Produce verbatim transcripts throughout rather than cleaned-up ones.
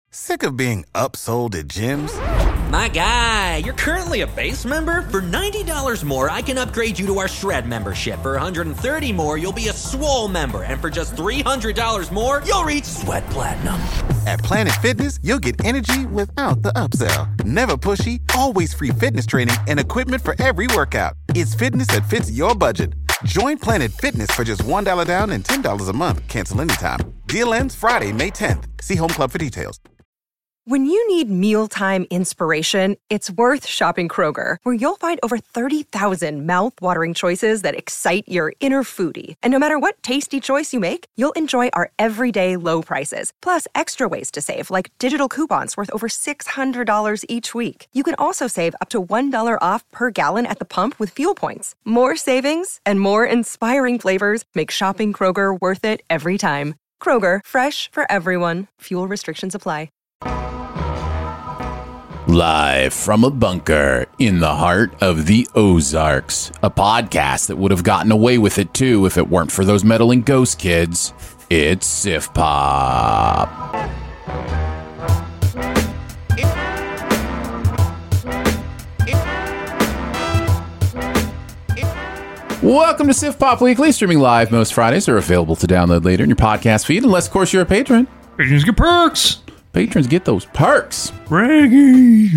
Sick of being upsold at gyms? My guy, you're currently a base member? For ninety dollars more, I can upgrade you to our Shred membership. For one hundred thirty dollars more, you'll be a Swole member. And for just three hundred dollars more, you'll reach Sweat Platinum. At Planet Fitness, you'll get energy without the upsell. Never pushy, always free fitness training and equipment for every workout. It's fitness that fits your budget. Join Planet Fitness for just one dollar down and ten dollars a month. Cancel anytime. Deal ends Friday, May tenth. See Home Club for details. When you need mealtime inspiration, it's worth shopping Kroger, where you'll find over thirty thousand mouth-watering choices that excite your inner foodie. And no matter what tasty choice you make, you'll enjoy our everyday low prices, plus extra ways to save, like digital coupons worth over six hundred dollars each week. You can also save up to one dollar off per gallon at the pump with fuel points. More savings and more inspiring flavors make shopping Kroger worth it every time. Kroger, fresh for everyone. Fuel restrictions apply. Live from a bunker in the heart of the Ozarks, a podcast that would have gotten away with it too if it weren't for those meddling ghost kids. It's Sif Pop. Welcome to Sif Pop Weekly, streaming live most Fridays, or available to download later in your podcast feed, unless of course you're a patron. Patrons get perks. Patrons get those perks. Raggy.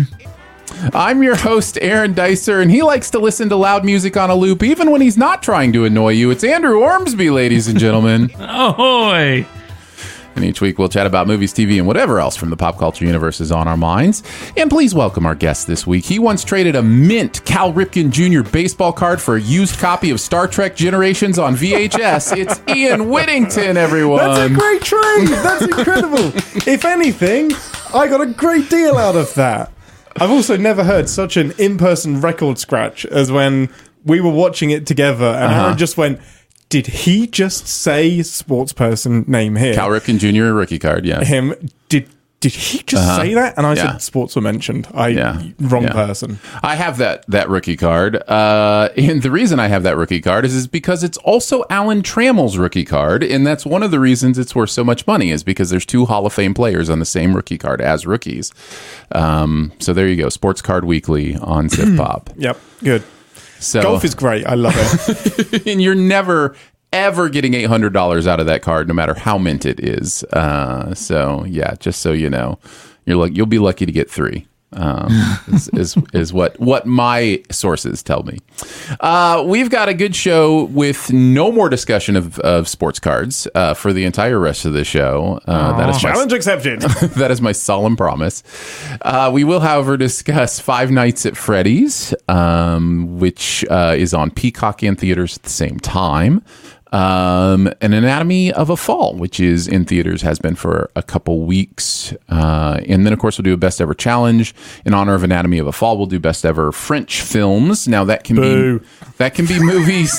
I'm your host, Aaron Dicer, and he likes to listen to loud music on a loop, even when he's not trying to annoy you. It's Andrew Ormsby, ladies and gentlemen. Ahoy! And each week we'll chat about movies, T V, and whatever else from the pop culture universe is on our minds. And please welcome our guest this week. He once traded a mint Cal Ripken Junior baseball card for a used copy of Star Trek Generations on V H S. It's Ian Whittington, everyone. That's a great trade. That's incredible. If anything, I got a great deal out of that. I've also never heard such an in-person record scratch as when we were watching it together and uh-huh. Aaron just went, did he just say sports person name here? Cal Ripken Junior rookie card, yeah. Him. Did did he just uh-huh. say that? And I yeah. said sports were mentioned. I yeah. Wrong yeah. person. I have that that rookie card. Uh, and the reason I have that rookie card is, is because it's also Alan Trammell's rookie card. And that's one of the reasons it's worth so much money, is because there's two Hall of Fame players on the same rookie card as rookies. Um, so there you go. Sports Card Weekly on Sif Pop. Yep. Good. So, golf is great. I love it. And you're never, ever getting eight hundred dollars out of that card, no matter how mint it is. Uh, so, yeah, just so you know, you're like, you'll be lucky to get three. Um, is, is is what what my sources tell me. Uh, we've got a good show with no more discussion of, of sports cards uh, for the entire rest of the show. Uh, that is my, challenge accepted. That is my solemn promise. Uh, we will, however, discuss Five Nights at Freddy's, um, which uh, is on Peacock and theaters at the same time. Um, An Anatomy of a Fall, which is in theaters, has been for a couple weeks. Uh, and then, of course, we'll do a best ever challenge. In honor of Anatomy of a Fall, we'll do best ever French films. Now, that can Boo. be that can be movies.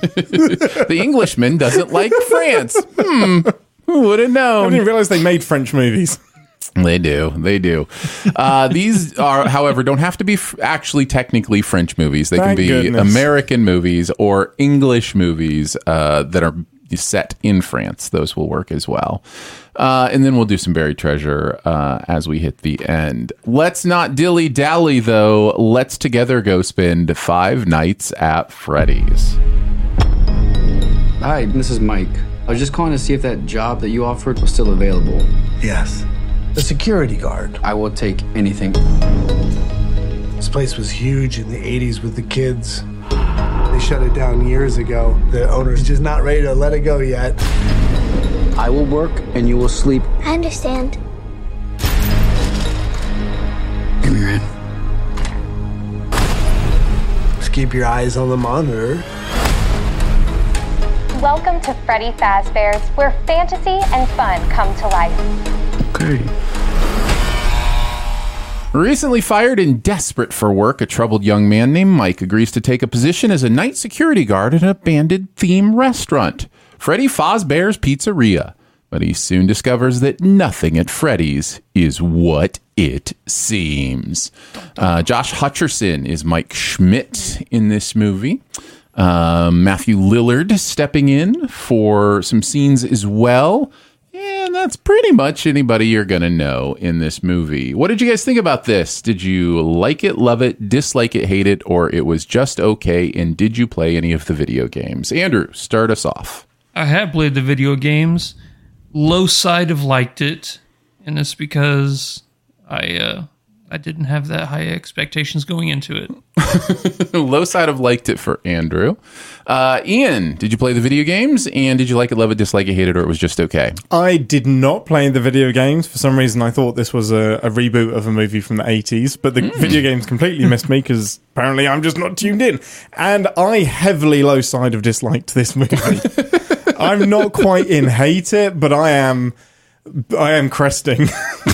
The Englishman doesn't like France. Hmm. Who would have known? I didn't realize they made French movies. They do. They do. Uh, these are, however, don't have to be f- actually technically French movies. They Thank can be goodness. American movies or English movies uh, that are set in France. Those will work as well. Uh, and then we'll do some buried treasure uh, as we hit the end. Let's not dilly-dally, though. Let's together go spend Five Nights at Freddy's. Hi, this is Mike. I was just calling to see if that job that you offered was still available. Yes. The security guard. I will take anything. This place was huge in the eighties with the kids. They shut it down years ago. The owner's just not ready to let it go yet. I will work and you will sleep. I understand. Give me your hand. Just keep your eyes on the monitor. Welcome to Freddy Fazbear's, where fantasy and fun come to life. Okay. Recently fired and desperate for work, a troubled young man named Mike agrees to take a position as a night security guard at an abandoned theme restaurant, Freddy Fazbear's Pizzeria. But he soon discovers that nothing at Freddy's is what it seems. Uh, Josh Hutcherson is Mike Schmidt in this movie. Um, Matthew Lillard stepping in for some scenes as well. And That's pretty much anybody you're going to know in this movie. What did you guys think about this? Did you like it, love it, dislike it, hate it, or it was just okay? And did you play any of the video games? Andrew, start us off. I have played the video games. Low side of liked it, and it's because I uh, I didn't have that high expectations going into it. Low side of liked it for Andrew. Uh, Ian, did you play the video games? And did you like it, love it, dislike it, hate it, or it was just okay? I did not play the video games. For some reason, I thought this was a, a reboot of a movie from the eighties, but the mm. video games completely missed me because apparently I'm just not tuned in. And I heavily low side of disliked this movie. I'm not quite in hate it, but I am I am cresting.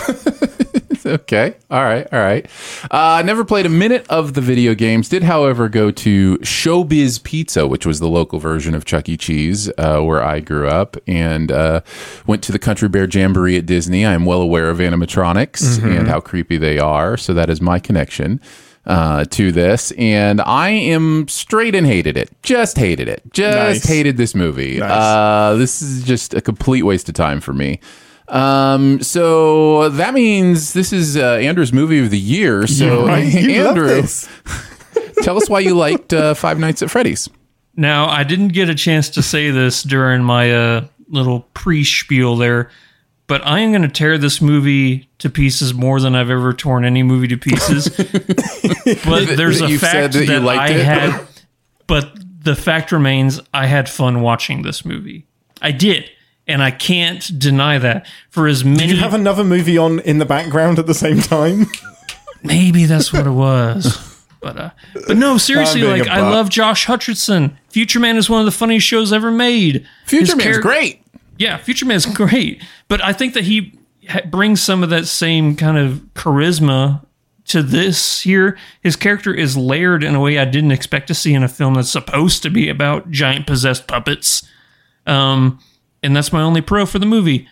Okay. All right. All right. Uh, never played a minute of the video games. Did, however, go to Showbiz Pizza, which was the local version of Chuck E. Cheese, uh, where I grew up, and uh, went to the Country Bear Jamboree at Disney. I am well aware of animatronics mm-hmm. and how creepy they are, so that is my connection uh, to this. And I am straight and hated it. Just hated it. Just nice. hated this movie. Nice. Uh, this is just a complete waste of time for me. Um, so that means this is uh, Andrew's movie of the year. So, right. you Andrew, tell us why you liked uh, Five Nights at Freddy's. Now, I didn't get a chance to say this during my uh, little pre-spiel there, but I am going to tear this movie to pieces more than I've ever torn any movie to pieces. But there's a You've fact that, that I it. had, but the fact remains, I had fun watching this movie. I did. And I can't deny that. For as many, did you have another movie on in the background at the same time? Maybe that's what it was. But uh, but no, seriously, like I love Josh Hutcherson. Future Man is one of the funniest shows ever made. Future Man's char- great. Yeah, Future Man's great. But I think that he ha- brings some of that same kind of charisma to this here. His character is layered in a way I didn't expect to see in a film that's supposed to be about giant possessed puppets. Um. And that's my only pro for the movie.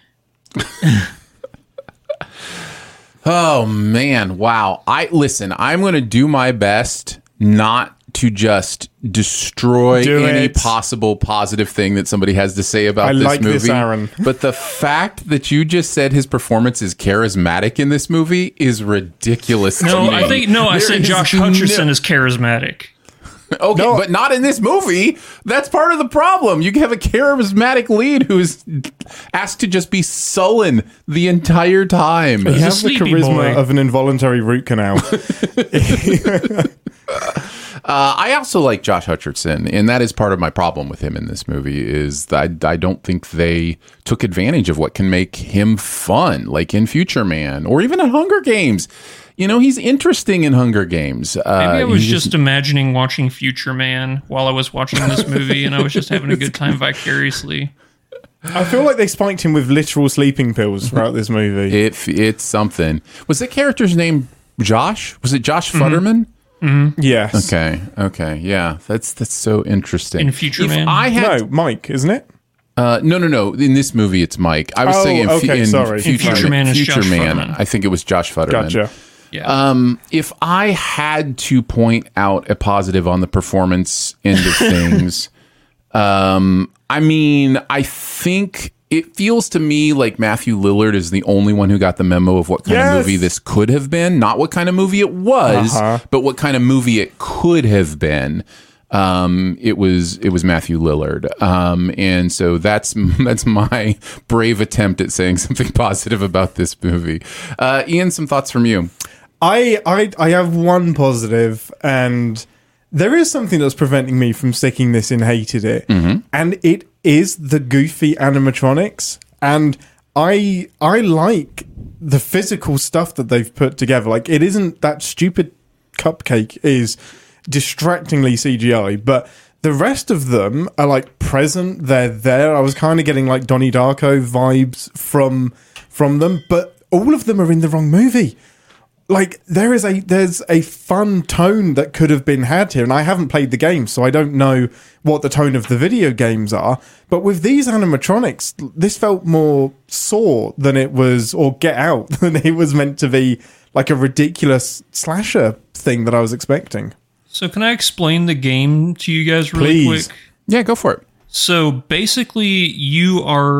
Oh, man. Wow. I listen, I'm going to do my best not to just destroy do any it. possible positive thing that somebody has to say about I this like movie. This, Aaron. But the fact that you just said his performance is charismatic in this movie is ridiculous no, to me. I think no, I There said is Josh Hutcherson no- is charismatic. Okay, No. but not in this movie. That's part of the problem. You have a charismatic lead who's asked to just be sullen the entire time. He has the sleepy charisma boy. of an involuntary root canal. Uh, I also like Josh Hutcherson, and that is part of my problem with him in this movie, is that I, I don't think they took advantage of what can make him fun, like in Future Man, or even in Hunger Games. You know, he's interesting in Hunger Games. Uh, Maybe I was he's just imagining watching Future Man while I was watching this movie, and I was just having a good time vicariously. I feel like they spiked him with literal sleeping pills throughout this movie. It, it's something. Was the character's name Josh? Was it Josh Futterman? Mm-hmm. Yes. Okay. Okay. Yeah. That's that's so interesting. In Future if Man? I had No, Mike, isn't it? Uh, no, no, no. In this movie, it's Mike. I was Oh, saying in, okay, in sorry. Future, Future Man is Future Josh Man. Futterman. I think it was Josh Futterman. Gotcha. Yeah. Um, if I had to point out a positive on the performance end of things, um, I mean, I think it feels to me like Matthew Lillard is the only one who got the memo of what kind Yes! of movie this could have been. Not what kind of movie it was, Uh-huh. but what kind of movie it could have been. Um, it was it was Matthew Lillard, um, and so that's that's my brave attempt at saying something positive about this movie. Uh, Ian, some thoughts from you? I, I I have one positive, and there is something that's preventing me from sticking this in hated it, Mm-hmm. and it is the goofy animatronics. And I I like the physical stuff that they've put together. Like, it isn't that stupid cupcake is distractingly C G I, but the rest of them are like present. They're there. I was kind of getting like Donnie Darko vibes from from them, but all of them are in the wrong movie. Like, there is a there's a fun tone that could have been had here, and I haven't played the game, so I don't know what the tone of the video games are. But with these animatronics, this felt more Saw than it was, or Get Out than it was meant to be, like a ridiculous slasher thing that I was expecting. So can I explain the game to you guys really Please. quick? Yeah, go for it. So basically, you are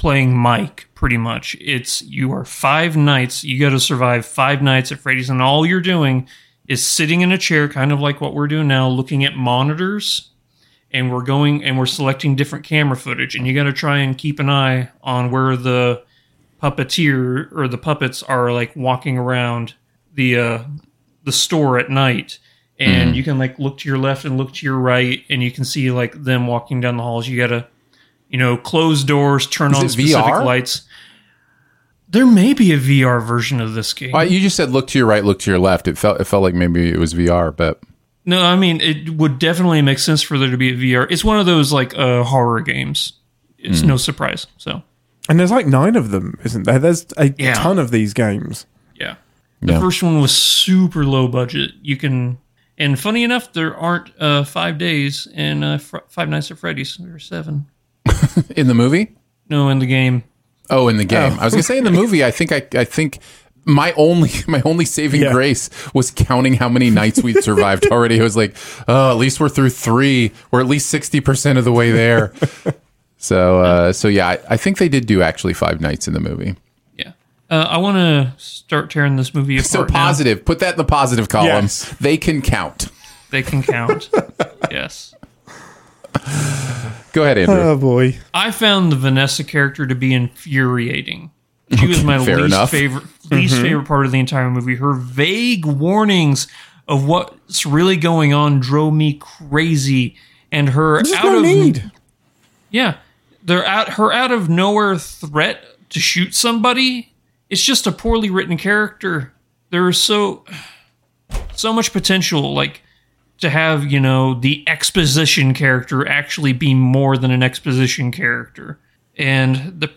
playing Mike, pretty much. It's you are five nights. You got to survive five nights at Freddy's, and all you're doing is sitting in a chair, kind of like what we're doing now, looking at monitors, and we're going and we're selecting different camera footage, and you got to try and keep an eye on where the puppeteer or the puppets are like walking around the uh, the store at night. And mm. you can like look to your left and look to your right, and you can see like them walking down the halls. You gotta, you know, close doors, turn Is on specific V R? Lights. There may be a V R version of this game. Uh, you just said look to your right, look to your left. It felt it felt like maybe it was V R, but no, I mean it would definitely make sense for there to be a V R. It's one of those like uh, horror games. It's mm. no surprise. So, and there's like nine of them, isn't there? There's a yeah. ton of these games. Yeah, the yeah. first one was super low budget. You can. And funny enough, there aren't uh, five days in uh, fr- Five Nights at Freddy's. There are seven. In the movie? No, in the game. Oh, in the game. Oh. I was gonna say in the movie. I think I, I think my only my only saving yeah. grace was counting how many nights we'd survived already. I was like, oh, at least we're through three. We're at least sixty percent of the way there. so, uh, so yeah, I, I think they did do actually five nights in the movie. Uh, I want to start tearing this movie apart. So positive. Now. Put that in the positive column. Yes. They can count. They can count. Yes. Go ahead, Andrew. Oh, boy. I found the Vanessa character to be infuriating. She was my Fair least enough. favorite least mm-hmm. favorite part of the entire movie. Her vague warnings of what's really going on drove me crazy. And her There's out no of need. Yeah. They're out her out of nowhere threat to shoot somebody. It's just a poorly written character. There is so so much potential, like to have, you know, the exposition character actually be more than an exposition character. And the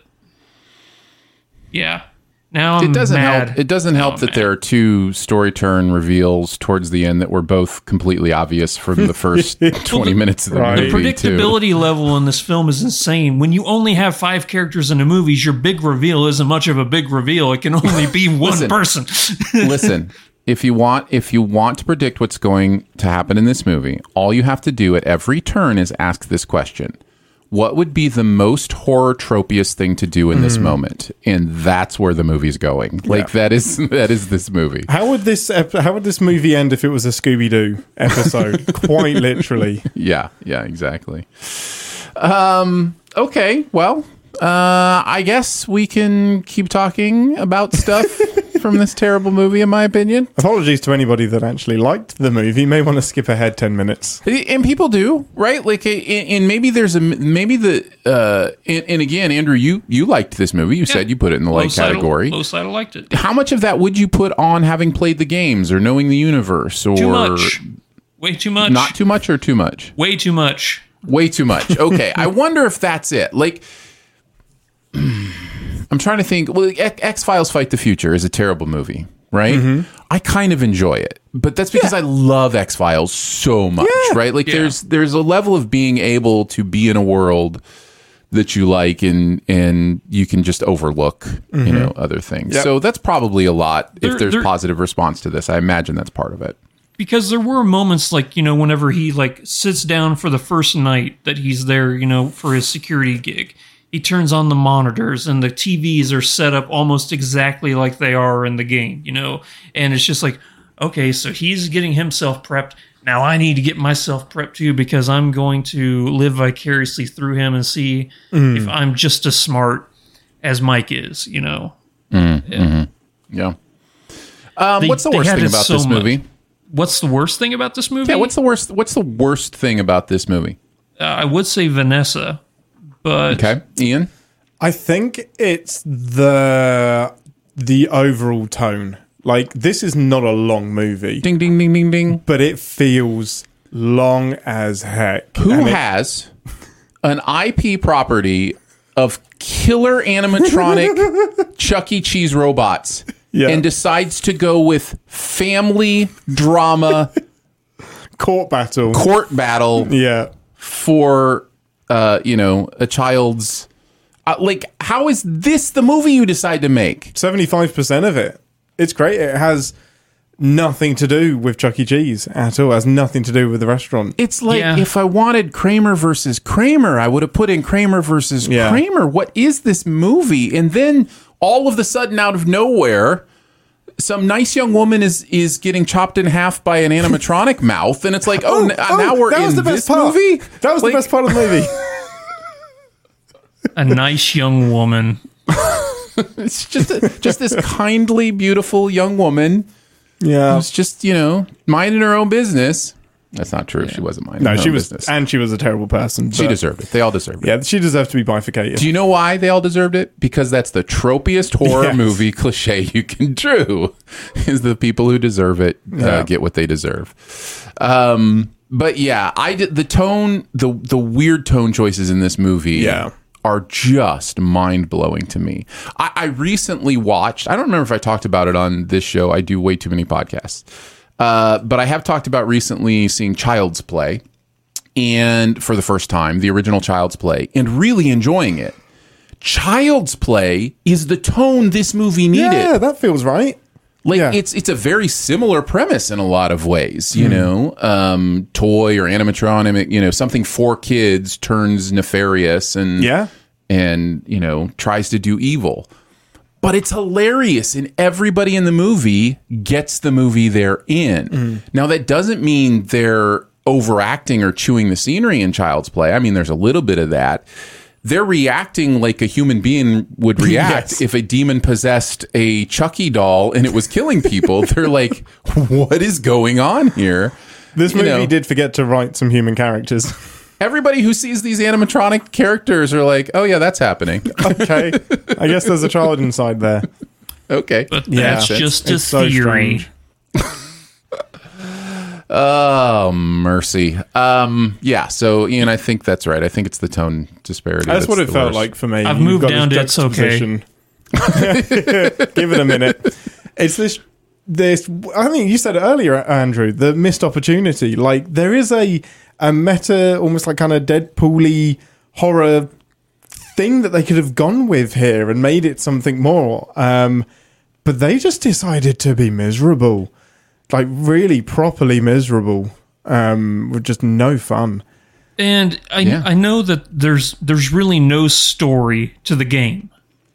yeah. Now I'm it doesn't mad. help. It doesn't help now that there are two story turn reveals towards the end that were both completely obvious from the first twenty minutes of the right. movie. The predictability too. level in this film is insane. When you only have five characters in the movies, your big reveal isn't much of a big reveal. It can only be one listen, person. Listen, if you want, if you want to predict what's going to happen in this movie, all you have to do at every turn is ask this question. What would be the most horror tropiest thing to do in this mm. moment? And that's where the movie's going. Like yeah. that is that is this movie. How would this ep- how would this movie end if it was a Scooby-Doo episode? Quite literally. Yeah, yeah, exactly. Um, okay, well, uh, I guess we can keep talking about stuff from this terrible movie, in my opinion. Apologies to anybody that actually liked the movie. May want to skip ahead ten minutes. And people do, right? Like, and maybe there's a maybe the uh, and, and again, Andrew, you you liked this movie. You yeah. said you put it in the light category. Low side, I liked it. How much of that would you put on having played the games or knowing the universe? Or too much. Way too much. Not too much or too much? Way too much. Way too much. Okay, I wonder if that's it. Like. I'm trying to think. Well, X-Files Fight the Future is a terrible movie, right? Mm-hmm. I kind of enjoy it, but that's because yeah. I love X-Files so much, yeah. right? Like yeah. there's there's a level of being able to be in a world that you like and and you can just overlook, mm-hmm. you know, other things. Yep. So that's probably a lot. There, if there's there, positive response to this, I imagine that's part of it. Because there were moments like, you know, whenever he like sits down for the first night that he's there, you know, for his security gig. He turns on the monitors and the T Vs are set up almost exactly like they are in the game, you know? And it's just like, okay, so he's getting himself prepped. Now I need to get myself prepped too because I'm going to live vicariously through him and see mm. if I'm just as smart as Mike is, you know? Mm, yeah. Mm-hmm. yeah. Um, they, what's the worst thing about so this movie? Much. What's the worst thing about this movie? Yeah, what's the worst, what's the worst thing about this movie? Uh, I would say Vanessa. But okay, Ian? I think it's the the overall tone. Like, this is not a long movie. Ding, ding, ding, ding, ding. But it feels long as heck. Who and has it- an I P property of killer animatronic Chuck E. Cheese robots yeah. and decides to go with family drama court battle. Court battle yeah. for... Uh, you know, a child's... Uh, like, how is this the movie you decide to make? seventy-five percent of it. It's great. It has nothing to do with Chuck E. Cheese at all. It has nothing to do with the restaurant. It's like Yeah. if I wanted Kramer versus Kramer, I would have put in Kramer versus Yeah. Kramer. What is this movie? And then all of a sudden, out of nowhere, some nice young woman is is getting chopped in half by an animatronic mouth, and it's like, oh, n- now we're that was in the best this part. movie. That was Like- the best part of the movie. A nice young woman. It's just a, just this kindly, beautiful young woman Yeah. who's just, you know, minding her own business. That's not true. She wasn't minding No, her she own was, business. and she was a terrible person. She but- deserved it. They all deserved it. Yeah, she deserved to be bifurcated. Do you know why they all deserved it? Because that's the tropiest horror Yes. movie cliche you can do. Is the people who deserve it uh, Yeah. get what they deserve. Um, but yeah, I did the tone, the the weird tone choices in this movie. Yeah. Are just mind blowing to me. I, I recently watched. I don't remember if I talked about it on this show. I do way too many podcasts, uh, but I have talked about recently seeing Child's Play, and for the first time, the original Child's Play, and really enjoying it. Child's Play is the tone this movie needed. Yeah, that feels right. Like Yeah. it's it's a very similar premise in a lot of ways, you know. Um, toy or animatronic, you know, something for kids turns nefarious and Yeah. and you know tries to do evil. But it's hilarious, and everybody in the movie gets the movie they're in. Now that doesn't mean they're overacting or chewing the scenery in Child's Play. I mean, there's a little bit of that. They're reacting like a human being would react Yes. if a demon possessed a Chucky doll and it was killing people. They're like, what is going on here? This You movie know, did forget to write some human characters. everybody who sees these animatronic characters are like, oh yeah, that's happening. Okay. I guess there's a child inside there. Okay. But Yeah. that's just It's a so theory. strange. Oh, mercy. Um, yeah, so Ian, I think that's right. I think it's the tone disparity. That's what it the felt worst. like for me. I've You've moved got down this to it's okay. juxtaposition. Give it a minute. It's this this I think you said it earlier, Andrew, the missed opportunity. Like there is a a meta, almost like kind of Deadpool-y horror thing that they could have gone with here and made it something more. Um, but they just decided to be miserable. Like really properly miserable. Um, with just no fun. And I Yeah. I know that there's there's really no story to the game,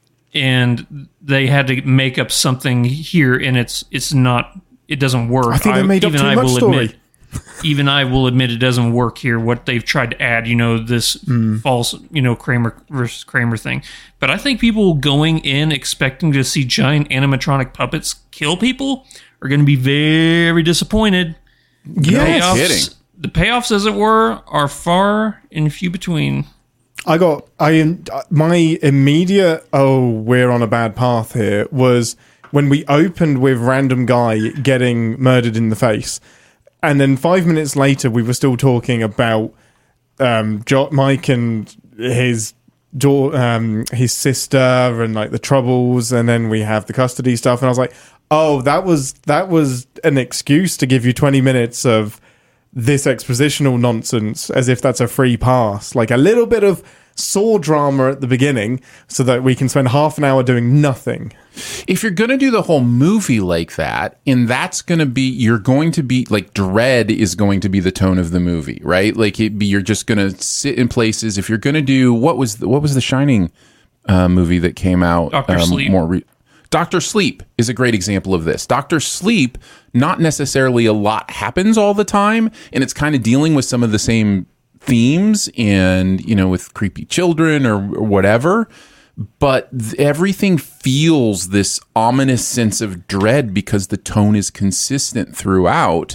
and they had to make up something here, and it's it's not it doesn't work. I think they made up even too I much will story. admit, even I will admit it doesn't work here. What they've tried to add, you know, this Hmm. false, you know, Kramer versus Kramer thing. But I think people going in expecting to see giant animatronic puppets kill people are going to be very disappointed. Yes. Payoffs, kidding. the payoffs, as it were, are far and few between. I got I my immediate oh we're on a bad path here was when we opened with random guy getting murdered in the face, and then five minutes later we were still talking about um, jo- Mike and his daughter, um, his sister, and like the troubles, and then we have the custody stuff, and I was like, oh, that was that was an excuse to give you twenty minutes of this expositional nonsense as if that's a free pass. Like a little bit of saw drama at the beginning so that we can spend half an hour doing nothing. If you're going to do the whole movie like that, and that's going to be, you're going to be like dread is going to be the tone of the movie, right? Like it be, you're just going to sit in places. If you're going to do, what was the, what was the Shining uh, movie that came out? Doctor Sleep. More re- Doctor Sleep is a great example of this. Doctor Sleep, not necessarily a lot happens all the time, and it's kind of dealing with some of the same themes and, you know, with creepy children or, or whatever. But th- everything feels this ominous sense of dread because the tone is consistent throughout.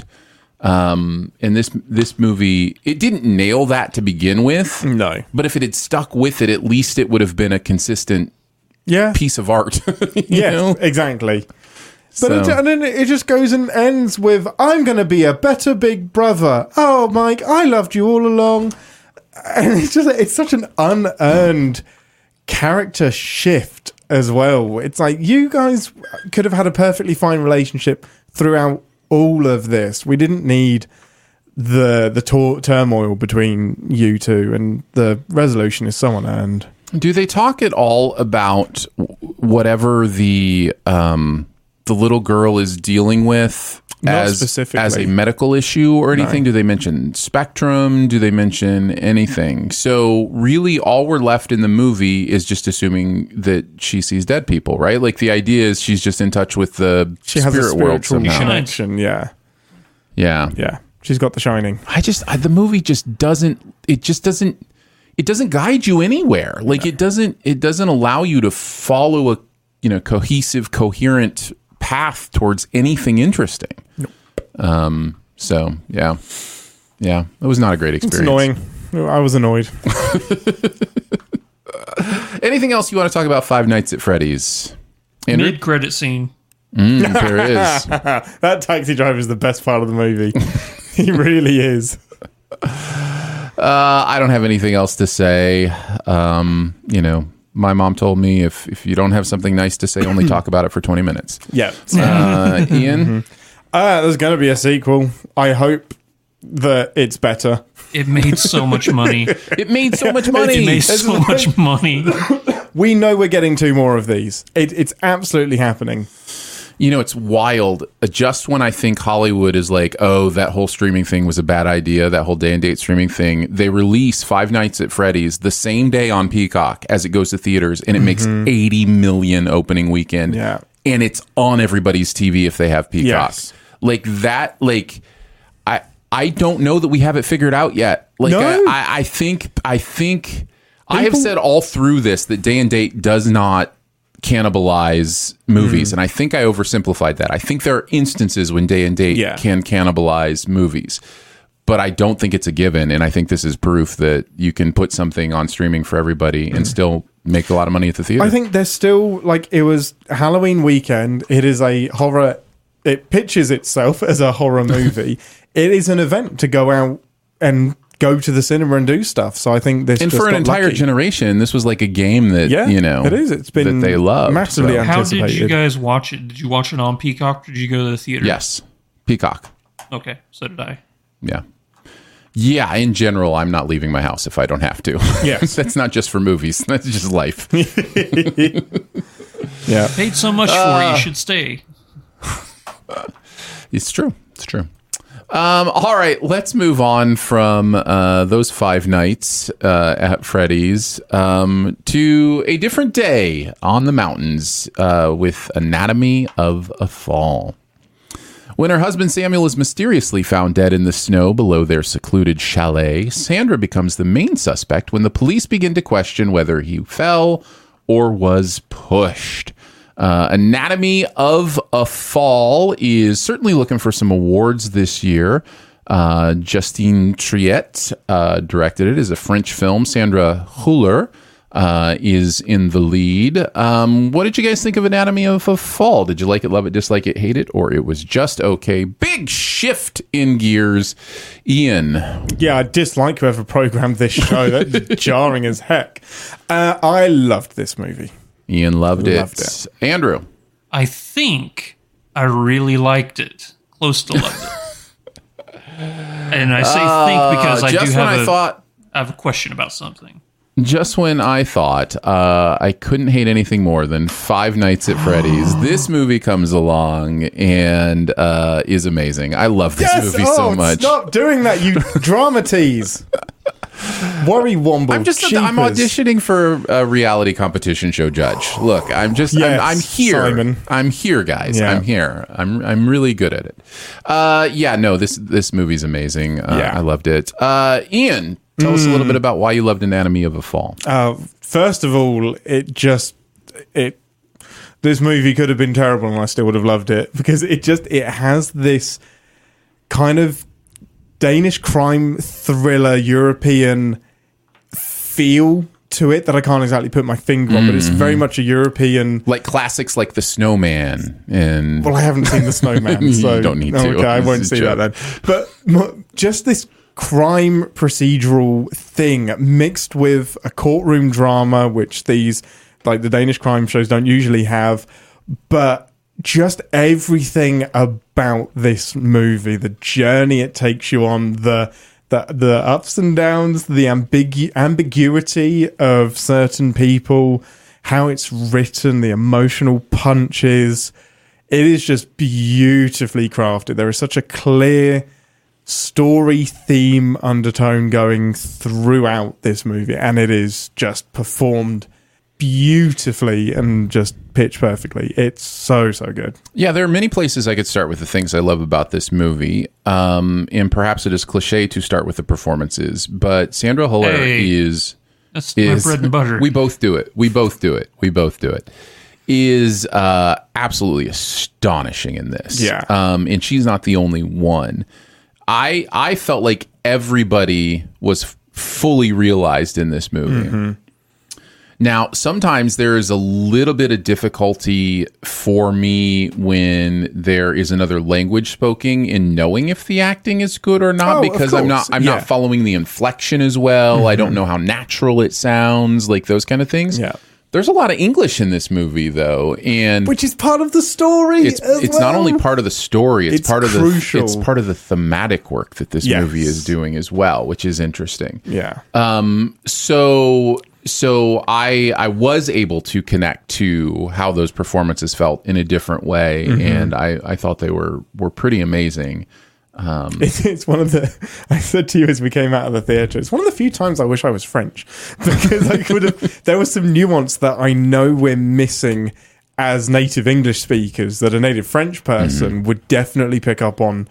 Um, and this this movie, it didn't nail that to begin with. No. But if it had stuck with it, at least it would have been a consistent Yeah. piece of art. you Yeah, know? exactly. But So- it, and then it just goes and ends with, I'm going to be a better big brother. Oh, Mike, I loved you all along. And it's just, it's such an unearned character shift as well. It's like, you guys could have had a perfectly fine relationship throughout all of this. We didn't need the the tor- turmoil between you two, and the resolution is so unearned. Do they talk at all about w- whatever the um, the little girl is dealing with Not as specifically. as a medical issue or anything? No. Do they mention spectrum? Do they mention anything? So really, all we're left in the movie is just assuming that she sees dead people, right? Like the idea is she's just in touch with the She spirit has a world spiritual somehow. connection. Yeah, Yeah, yeah. She's got the shining. I just I, the movie just doesn't. It just doesn't. It doesn't guide you anywhere. Like it doesn't. It doesn't allow you to follow a you know cohesive, coherent path towards anything interesting. Nope. Um. So yeah, yeah. It was not a great It's experience. annoying. I was annoyed. Anything else you want to talk about Five Nights at Freddy's? Andrew? Mid credit scene. Mm, there it is. That taxi driver is the best part of the movie. He really is. Uh, I don't have anything else to say. Um, you know, my mom told me if if you don't have something nice to say, only talk about it for twenty minutes. Yeah. Uh, Ian? Uh, there's going to be a sequel. I hope that it's better. It made so much money. It made so much money. It made It's so like- much money. We know we're getting two more of these. It, it's absolutely happening. You know, it's wild. Uh, Just when I think Hollywood is like, oh, that whole streaming thing was a bad idea, that whole day and date streaming thing, they release Five Nights at Freddy's the same day on Peacock as it goes to theaters, and it makes eighty million opening weekend. Yeah. And it's on everybody's T V if they have Peacock. Yes. Like that, like, I I don't know that we have it figured out yet. Like, No. I, I, I think, I think, I have People- said all through this that day and date does not cannibalize movies, and I think I oversimplified that. I think there are instances when day and date Yeah. can cannibalize movies, but I don't think it's a given, and I think this is proof that you can put something on streaming for everybody and still make a lot of money at the theater. I think there's still, like, it was Halloween weekend. It is a horror. It pitches itself as a horror movie. It is an event to go out and go to the cinema and do stuff. So I think this and just for an got entire lucky. generation, this was like a game that, Yeah, you know, it is. It's been that they love. massively So- How did you anticipated. guys watch it? Did you watch it on Peacock or did you go to the theater? Yes. Peacock. Okay, so did I. Yeah. Yeah, in general, I'm not leaving my house if I don't have to. Yes. That's not just for movies. That's just life. Yeah. Paid so much for it, you should stay. It's true. It's true. Um, all right, let's move on from uh, those five nights uh, at Freddy's um, to a different day on the mountains uh, with Anatomy of a Fall. When her husband Samuel is mysteriously found dead in the snow below their secluded chalet, Sandra becomes the main suspect when the police begin to question whether he fell or was pushed. Uh, Anatomy of a Fall is certainly looking for some awards this year. Uh, Justine Triet uh, directed it. It's a French film. Sandra Huller uh, is in the lead. Um, what did you guys think of Anatomy of a Fall? Did you like it, love it, dislike it, hate it, or it was just okay? Big shift in gears. Ian. Yeah, I dislike whoever programmed this show. That's jarring as heck. Uh, I loved this movie. Ian loved it. Loved it. Andrew. I think I really liked it. Close to loved it. And I say think because I Uh, just do when have I a, thought I have a question about something. Just when I thought uh, I couldn't hate anything more than Five Nights at Freddy's, this movie comes along and uh, is amazing. I love this Yes! movie oh, so much. Stop doing that, you drama tease. Worry Womble. I'm just I'm Cheapers. auditioning for a reality competition show judge. Look, I'm just Yes, I'm, I'm here. Simon. I'm here, guys. Yeah. I'm here. I'm I'm really good at it. Uh, yeah, no, this this movie's amazing. Uh, Yeah. I loved it. Uh, Ian, tell us a little bit about why you loved Anatomy of a Fall. Uh, first of all, it just it this movie could have been terrible and I still would have loved it because it just it has this kind of Danish crime thriller European feel to it that I can't exactly put my finger on, but it's very much a European. Like classics like The Snowman and Well, I haven't seen The Snowman, You so don't need to. Okay, I This won't is see a that then. But m- just this crime procedural thing mixed with a courtroom drama, which these like the Danish crime shows don't usually have, but just everything about this movie, the journey it takes you on, the the the ups and downs, the ambigu- ambiguity of certain people, how it's written, the emotional punches. It is just beautifully crafted. There is such a clear story theme undertone going throughout this movie, and it is just performed beautifully and just pitch perfectly. It's so so good. Yeah, there are many places I could start with the things I love about this movie, um, and perhaps it is cliche to start with the performances, but Sandra Huller Hey, is that's is my bread and butter. We both do it. We both do it. We both do it. Is uh, absolutely astonishing in this. Yeah, um, and she's not the only one. I I felt like everybody was f- fully realized in this movie. Mm-hmm. Now, sometimes there is a little bit of difficulty for me when there is another language spoken in knowing if the acting is good or not, Oh, of because I'm not course. I'm Yeah. not following the inflection as well. I don't know how natural it sounds, like those kind of things. Yeah. There's a lot of English in this movie, though, and Which is part of the story. it's as it's not well. only part of the story; it's, It's part of crucial. the it's part of the thematic work that this Yes. movie is doing as well, which is interesting. Yeah. Um. So so I I was able to connect to how those performances felt in a different way, Mm-hmm. and I I thought they were were pretty amazing. Um, It's, it's one of the. I said to you as we came out of the theater. It's one of the few times I wish I was French, because I could have. There was some nuance that I know we're missing as native English speakers that a native French person Mm-hmm. would definitely pick up on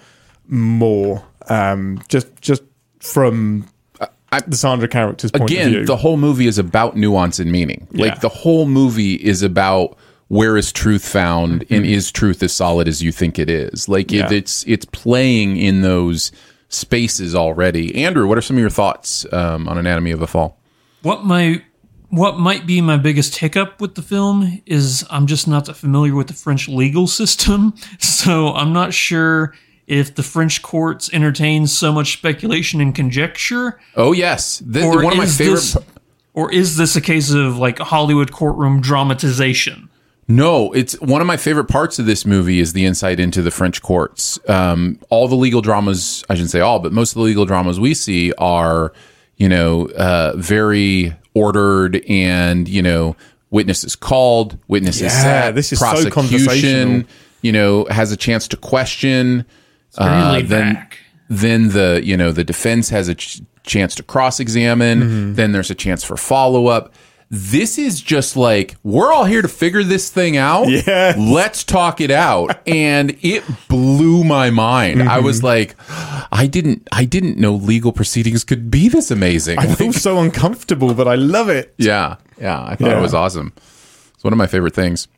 more. Um, just just from I- the Sandra character's point of view. Again, the whole movie is about nuance and meaning. Yeah. Like the whole movie is about where is truth found, and is truth as solid as you think it is. Like it, Mm-hmm. Yeah. it's it's playing in those spaces already. Andrew, what are some of your thoughts um, on Anatomy of a Fall? What my what might be my biggest hiccup with the film is I'm just not that familiar with the French legal system, so I'm not sure if the French courts entertain so much speculation and conjecture. Oh yes, Th- Or one of my is favorite. this- Or is this a case of like Hollywood courtroom dramatization? No, it's one of my favorite parts of this movie is the insight into the French courts. Um, all the legal dramas, I shouldn't say all, but most of the legal dramas we see are, you know, uh, very ordered and, you know, witnesses called, witnesses Yeah, set, this is so prosecution, conversational. you know, has a chance to question. Very Uh, laid then, back. then the, you know, the defense has a ch- chance to cross-examine. Mm-hmm. Then there's a chance for follow-up. This is just like, we're all here to figure this thing out. Yes. Let's talk it out. And it blew my mind. I was Mm-hmm. like, I didn't I didn't know legal proceedings could be this amazing. I feel so uncomfortable, but I love it. yeah. Yeah. I thought Yeah. it was awesome. It's one of my favorite things.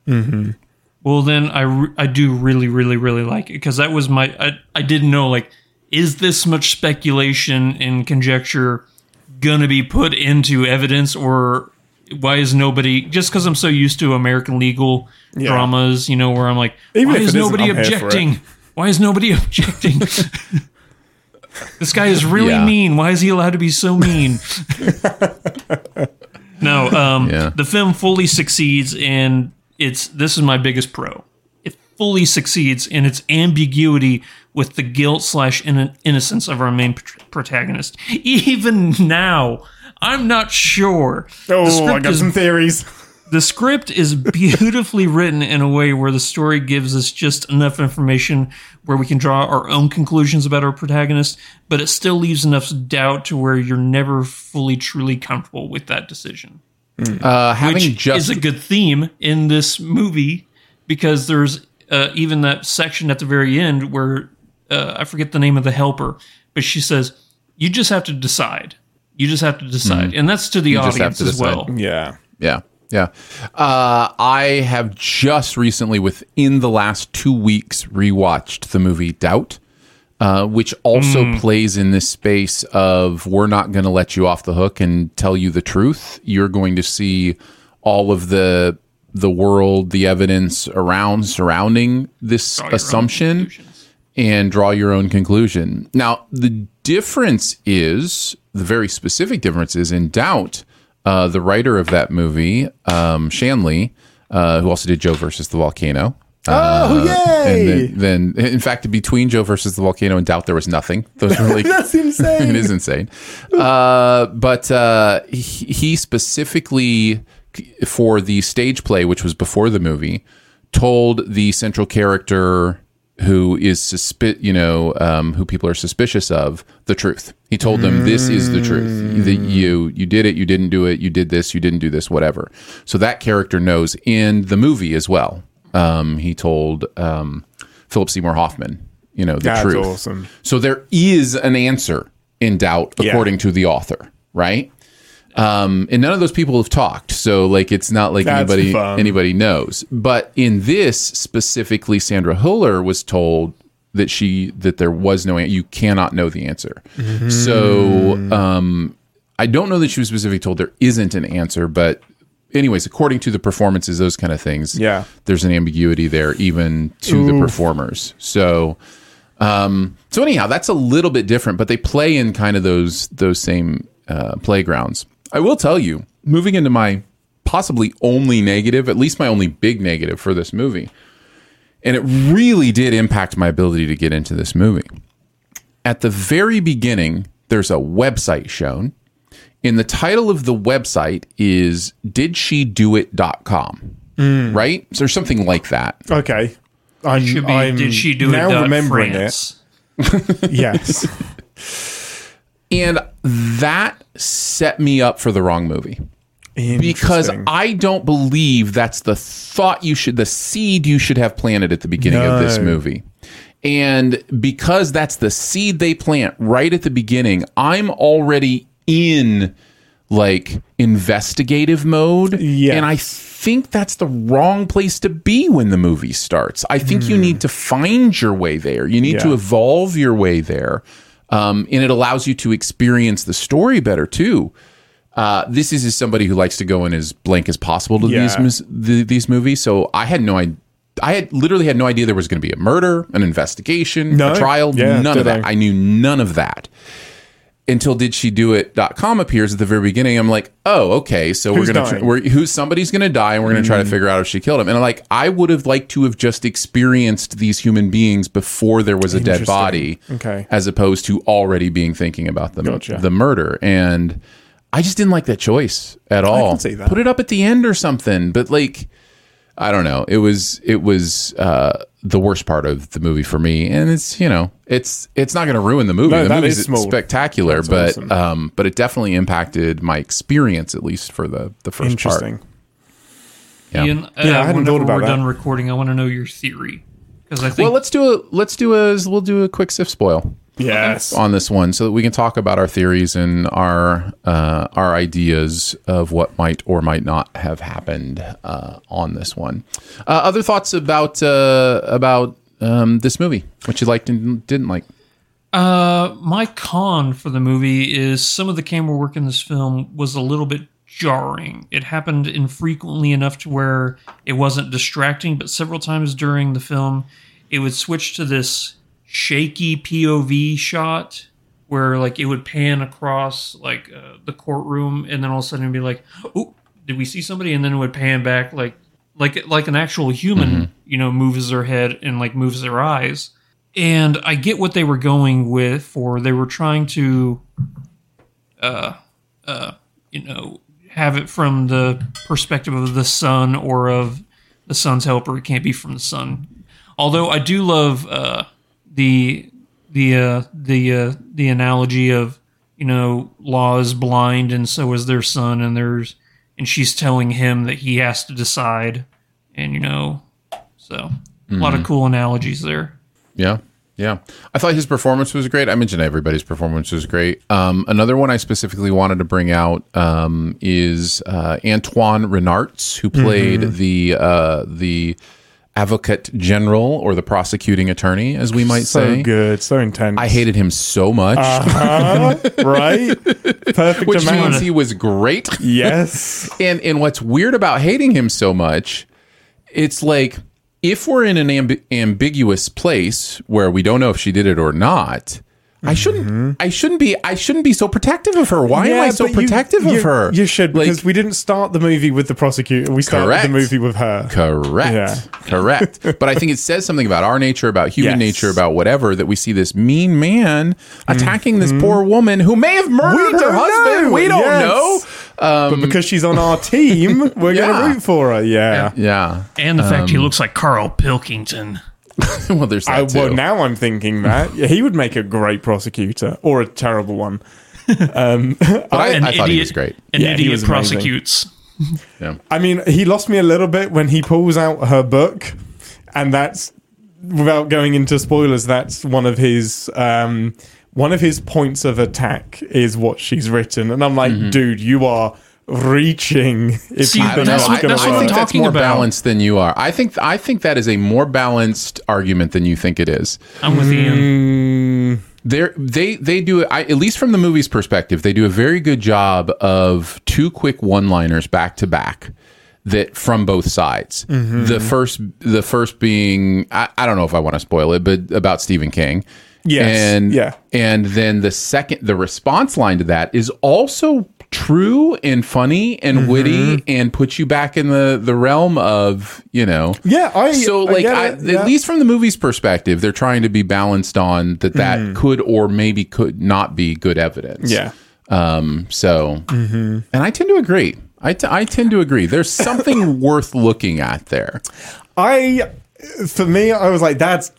Well, then I, re- I do really, really, really like it because that was my, I, I didn't know, like, is this much speculation and conjecture going to be put into evidence, or why is nobody, just because I'm so used to American legal Yeah. dramas, you know, where I'm like, Even why if is it isn't, nobody I'm here for objecting? it. Why is nobody objecting? This guy is really Yeah. mean. Why is he allowed to be so mean? No, um, Yeah. the film fully succeeds, and it's this is my biggest pro. It fully succeeds in its ambiguity with the guilt slash in- innocence of our main pr- protagonist. Even now, I'm not sure. The Oh, I script got is some theories. the script is beautifully written in a way where the story gives us just enough information where we can draw our own conclusions about our protagonist, but it still leaves enough doubt to where you're never fully, truly comfortable with that decision. Uh, having Which just is a good theme in this movie because there's uh, even that section at the very end where uh, I forget the name of the helper, but she says, you just have to decide. You just have to decide. And that's to the You just have audience to as decide. well. Yeah. Yeah. Yeah. Uh, I have just recently, within the last two weeks, rewatched the movie Doubt, uh, which also Mm. plays in this space of we're not going to let you off the hook and tell you the truth. You're going to see all of the the world, the evidence around surrounding this Draw your own assumption conclusions. and draw your own conclusion. Now, the difference is, the very specific difference is in Doubt, uh, the writer of that movie, um, Shanley, uh, who also did Joe versus the Volcano. Oh, yay! And then, then, in fact, between Joe versus the Volcano and Doubt, there was nothing. Those were like, That's insane. it is insane. Uh, but uh, he, he specifically, for the stage play, which was before the movie, told the central character who is suspi- you know, um, who people are suspicious of, the truth. He told them, this is the truth. That you you did it, you didn't do it, you did this, you didn't do this, whatever. So that character knows in the movie as well. Um, he told um, Philip Seymour Hoffman, you know, the That's truth. awesome. So there is an answer in doubt, Yeah. according to the author, right? Um, and none of those people have talked, so like it's not like That's anybody fun. anybody knows. But in this specifically, Sandra Hüller was told that she that there was no answer. You cannot know the answer. Mm-hmm. So um, I don't know that she was specifically told there isn't an answer, but anyways, according to the performances, those kind of things, Yeah. there's an ambiguity there, even to the Oof. performers. So. Um, so anyhow, that's a little bit different, but they play in kind of those those same uh, playgrounds. I will tell you, moving into my possibly only negative, at least my only big negative for this movie, and it really did impact my ability to get into this movie. At the very beginning, there's a website shown. In the title of the website is did she do it dot com, Mm. right? So there's something like that. Okay. I'm, Should be, I'm did she do now it? remembering France? it. Yes. And that set me up for the wrong movie. Because Interesting. I don't believe that's the thought you should, the seed you should have planted at the beginning of this No. movie. And because that's the seed they plant right at the beginning, I'm already in like investigative mode. Yeah. And I think that's the wrong place to be when the movie starts. I think you need to find your way there. You need to Yeah. evolve your way there. Um, and it allows you to experience the story better too. Uh, this is as somebody who likes to go in as blank as possible to Yeah. these mis- the, these movies. So I had no idea. I had literally had no idea there was going to be a murder, an investigation, No. a trial. Yeah, none of ditto. that. I knew none of that until did she do it dot com appears at the very beginning. I'm like, oh, okay. So Who's we're gonna dying? tr- we're, who's somebody's gonna die, and we're gonna try to figure out if she killed him. And I'm like, I would have liked to have just experienced these human beings before there was a dead Interesting. body, Okay. as opposed to already being thinking about the Gotcha. the murder. And I just didn't like that choice at all. can see that. Put it up at the end or something. But like, I don't know. It was it was uh, the worst part of the movie for me, and it's you know it's it's not going to ruin the movie. No, the that movie's is small. spectacular, That's but awesome. um, but it definitely impacted my experience at least for the the first Interesting. part. Yeah. Ian, uh, Yeah, I hadn't whenever thought about we're that. done recording, I want to know your theory because I think Well, let's do a let's do a we'll do a quick sift spoil Yes. on this one so that we can talk about our theories and our uh, our ideas of what might or might not have happened uh, on this one. Uh, other thoughts about uh, about um, this movie? What you liked and didn't like? Uh, my con for the movie is some of the camera work in this film was a little bit jarring. It happened infrequently enough to where it wasn't distracting, but several times during the film, it would switch to this shaky P O V shot where like it would pan across like uh, the courtroom, and then all of a sudden it'd be like, "Oh, did we see somebody?" And then it would pan back like like like an actual human, Mm-hmm. you know, moves their head and like moves their eyes. And I get what they were going with, for they were trying to, uh, uh, you know, have it from the perspective of the son or of the son's helper. It can't be from the son. Although I do love uh, the the uh, the uh, the analogy of, you know, Law is blind and so is their son, and there's and she's telling him that he has to decide, and you know, so a lot of cool analogies there. Yeah. Yeah. I thought his performance was great. I mentioned everybody's performance was great. Um, another one I specifically wanted to bring out um, is uh, Antoine Renarts, who played Mm-hmm. the uh, the advocate general or the prosecuting attorney, as we might So say. good. So intense. I hated him so much, Uh, right? Perfect which amount. means he was great. Yes. And and what's weird about hating him so much, it's like if we're in an amb- ambiguous place where we don't know if she did it or not, I shouldn't. I shouldn't be. I shouldn't be so protective of her. Why am I Yeah, so but you- protective you, of her? You should, Like, because we didn't start the movie with the prosecutor. We started Correct. the movie with her. Correct. Yeah. Correct. But I think it says something about our nature, about human Yes. nature, about whatever, that we see this mean man attacking this poor woman who may have murdered We her don't husband. know. We don't Yes. know. Um, but because she's on our team, we're Yeah. going to root for her. Yeah. yeah. And the fact Um, he looks like Carl Pilkington. well, there's that I, well, too. now I'm thinking that yeah, he would make a great prosecutor or a terrible one. Um, But I, An I thought he idiot- was great. An Yeah, he idiot was amazing. prosecutes. Yeah. I mean, he lost me a little bit when he pulls out her book, and that's without going into spoilers. That's one of his um, one of his points of attack is what she's written, and I'm like, Mm-hmm. dude, you are reaching. If See, you I don't think know. that's that's what- gonna that's I what I'm work. think that's talking more about. balanced than you are. I think I think that is a more balanced argument than you think it is. I'm with Ian. Mm, They're, they they do I, at least from the movie's perspective, they do a very good job of two quick one-liners back to back that from both sides. Mm-hmm. The first the first being I, I don't know if I want to spoil it, but about Stephen King. Yes, and yeah. and then the second the response line to that is also true and funny and Mm-hmm. witty and puts you back in the the realm of, you know. Yeah, I So I like get I, it, yeah. at least from the movie's perspective, they're trying to be balanced on that that Mm. could or maybe could not be good evidence. Yeah. Um so Mm-hmm. and I tend to agree. I, t- I tend to agree. There's something worth looking at there. I, for me, I was like, that's.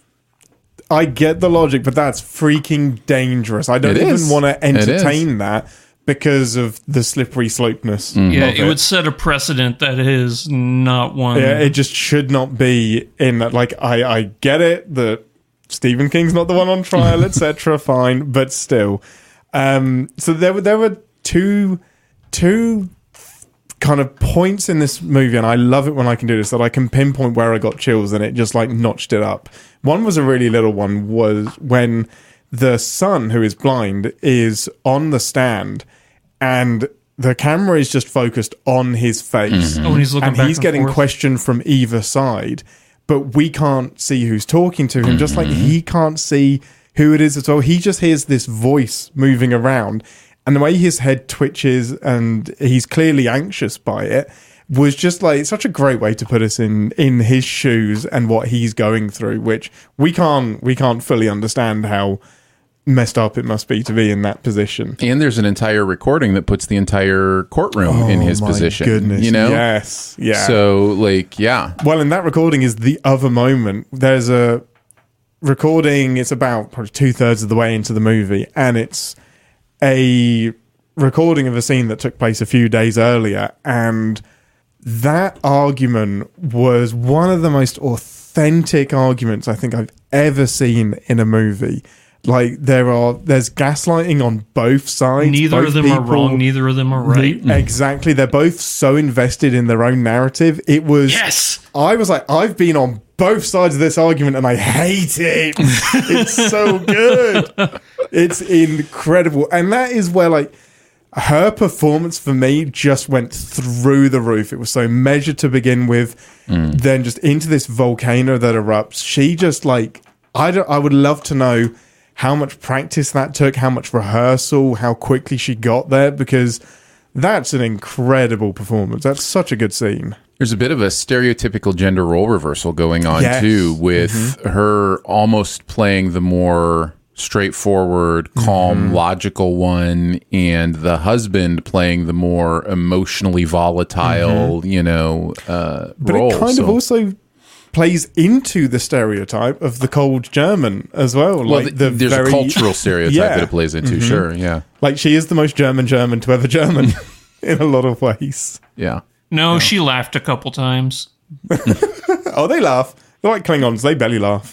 I get the logic, but that's freaking dangerous. I don't It even is. want to It is. entertain that because of the slippery slopeness. Yeah, of it would set a precedent that is not one. Yeah, it just should not be in that. Like, I, I get it that Stephen King's not the one on trial, et cetera. Fine, but still. Um, so there were there were two two kind of points in this movie, and I love it when I can do this, that I can pinpoint where I got chills, and it just like notched it up. One was a really little one, was when the son, who is blind, is on the stand, and the camera is just focused on his face. Oh, and he's looking and back he's and getting forth. questioned from either side, but we can't see who's talking to him, just like he can't see who it is at all. He just hears this voice moving around, and the way his head twitches and he's clearly anxious by it was just like such a great way to put us in in his shoes and what he's going through, which we can't we can't fully understand how messed up it must be to be in that position. And there's an entire recording that puts the entire courtroom in his Oh my position. goodness, you know? yes, yeah. So like, yeah. Well, and that recording is the other moment. There's a recording, it's about probably two thirds of the way into the movie, and it's a recording of a scene that took place a few days earlier. And that argument was one of the most authentic arguments I think I've ever seen in a movie. Like, there are, there's gaslighting on both sides. Neither Both of them are people- wrong. Neither of them are right. Exactly. They're both so invested in their own narrative. It was. Yes. I was like, I've been on both sides of this argument and I hate it. It's so good. It's incredible. And that is where, like, her performance for me just went through the roof. It was so measured to begin with. Mm. Then just into this volcano that erupts. She just, like, I, don't, I would love to know how much practice that took, how much rehearsal, how quickly she got there, because that's an incredible performance. That's such a good scene. There's a bit of a stereotypical gender role reversal going on Yes. too, with Mm-hmm. her almost playing the more straightforward, calm, Mm-hmm. logical one, and the husband playing the more emotionally volatile, you know, uh, Mm-hmm. But role. it kind So- of also plays into the stereotype of the cold German as well. well, Like th- the there's very, a cultural stereotype Yeah. that it plays into. Mhm. Sure, yeah, Like, she is the most German German to ever German in a lot of ways. yeah. No, she laughed a couple times. Oh, they laugh. They're like Klingons. They barely laugh.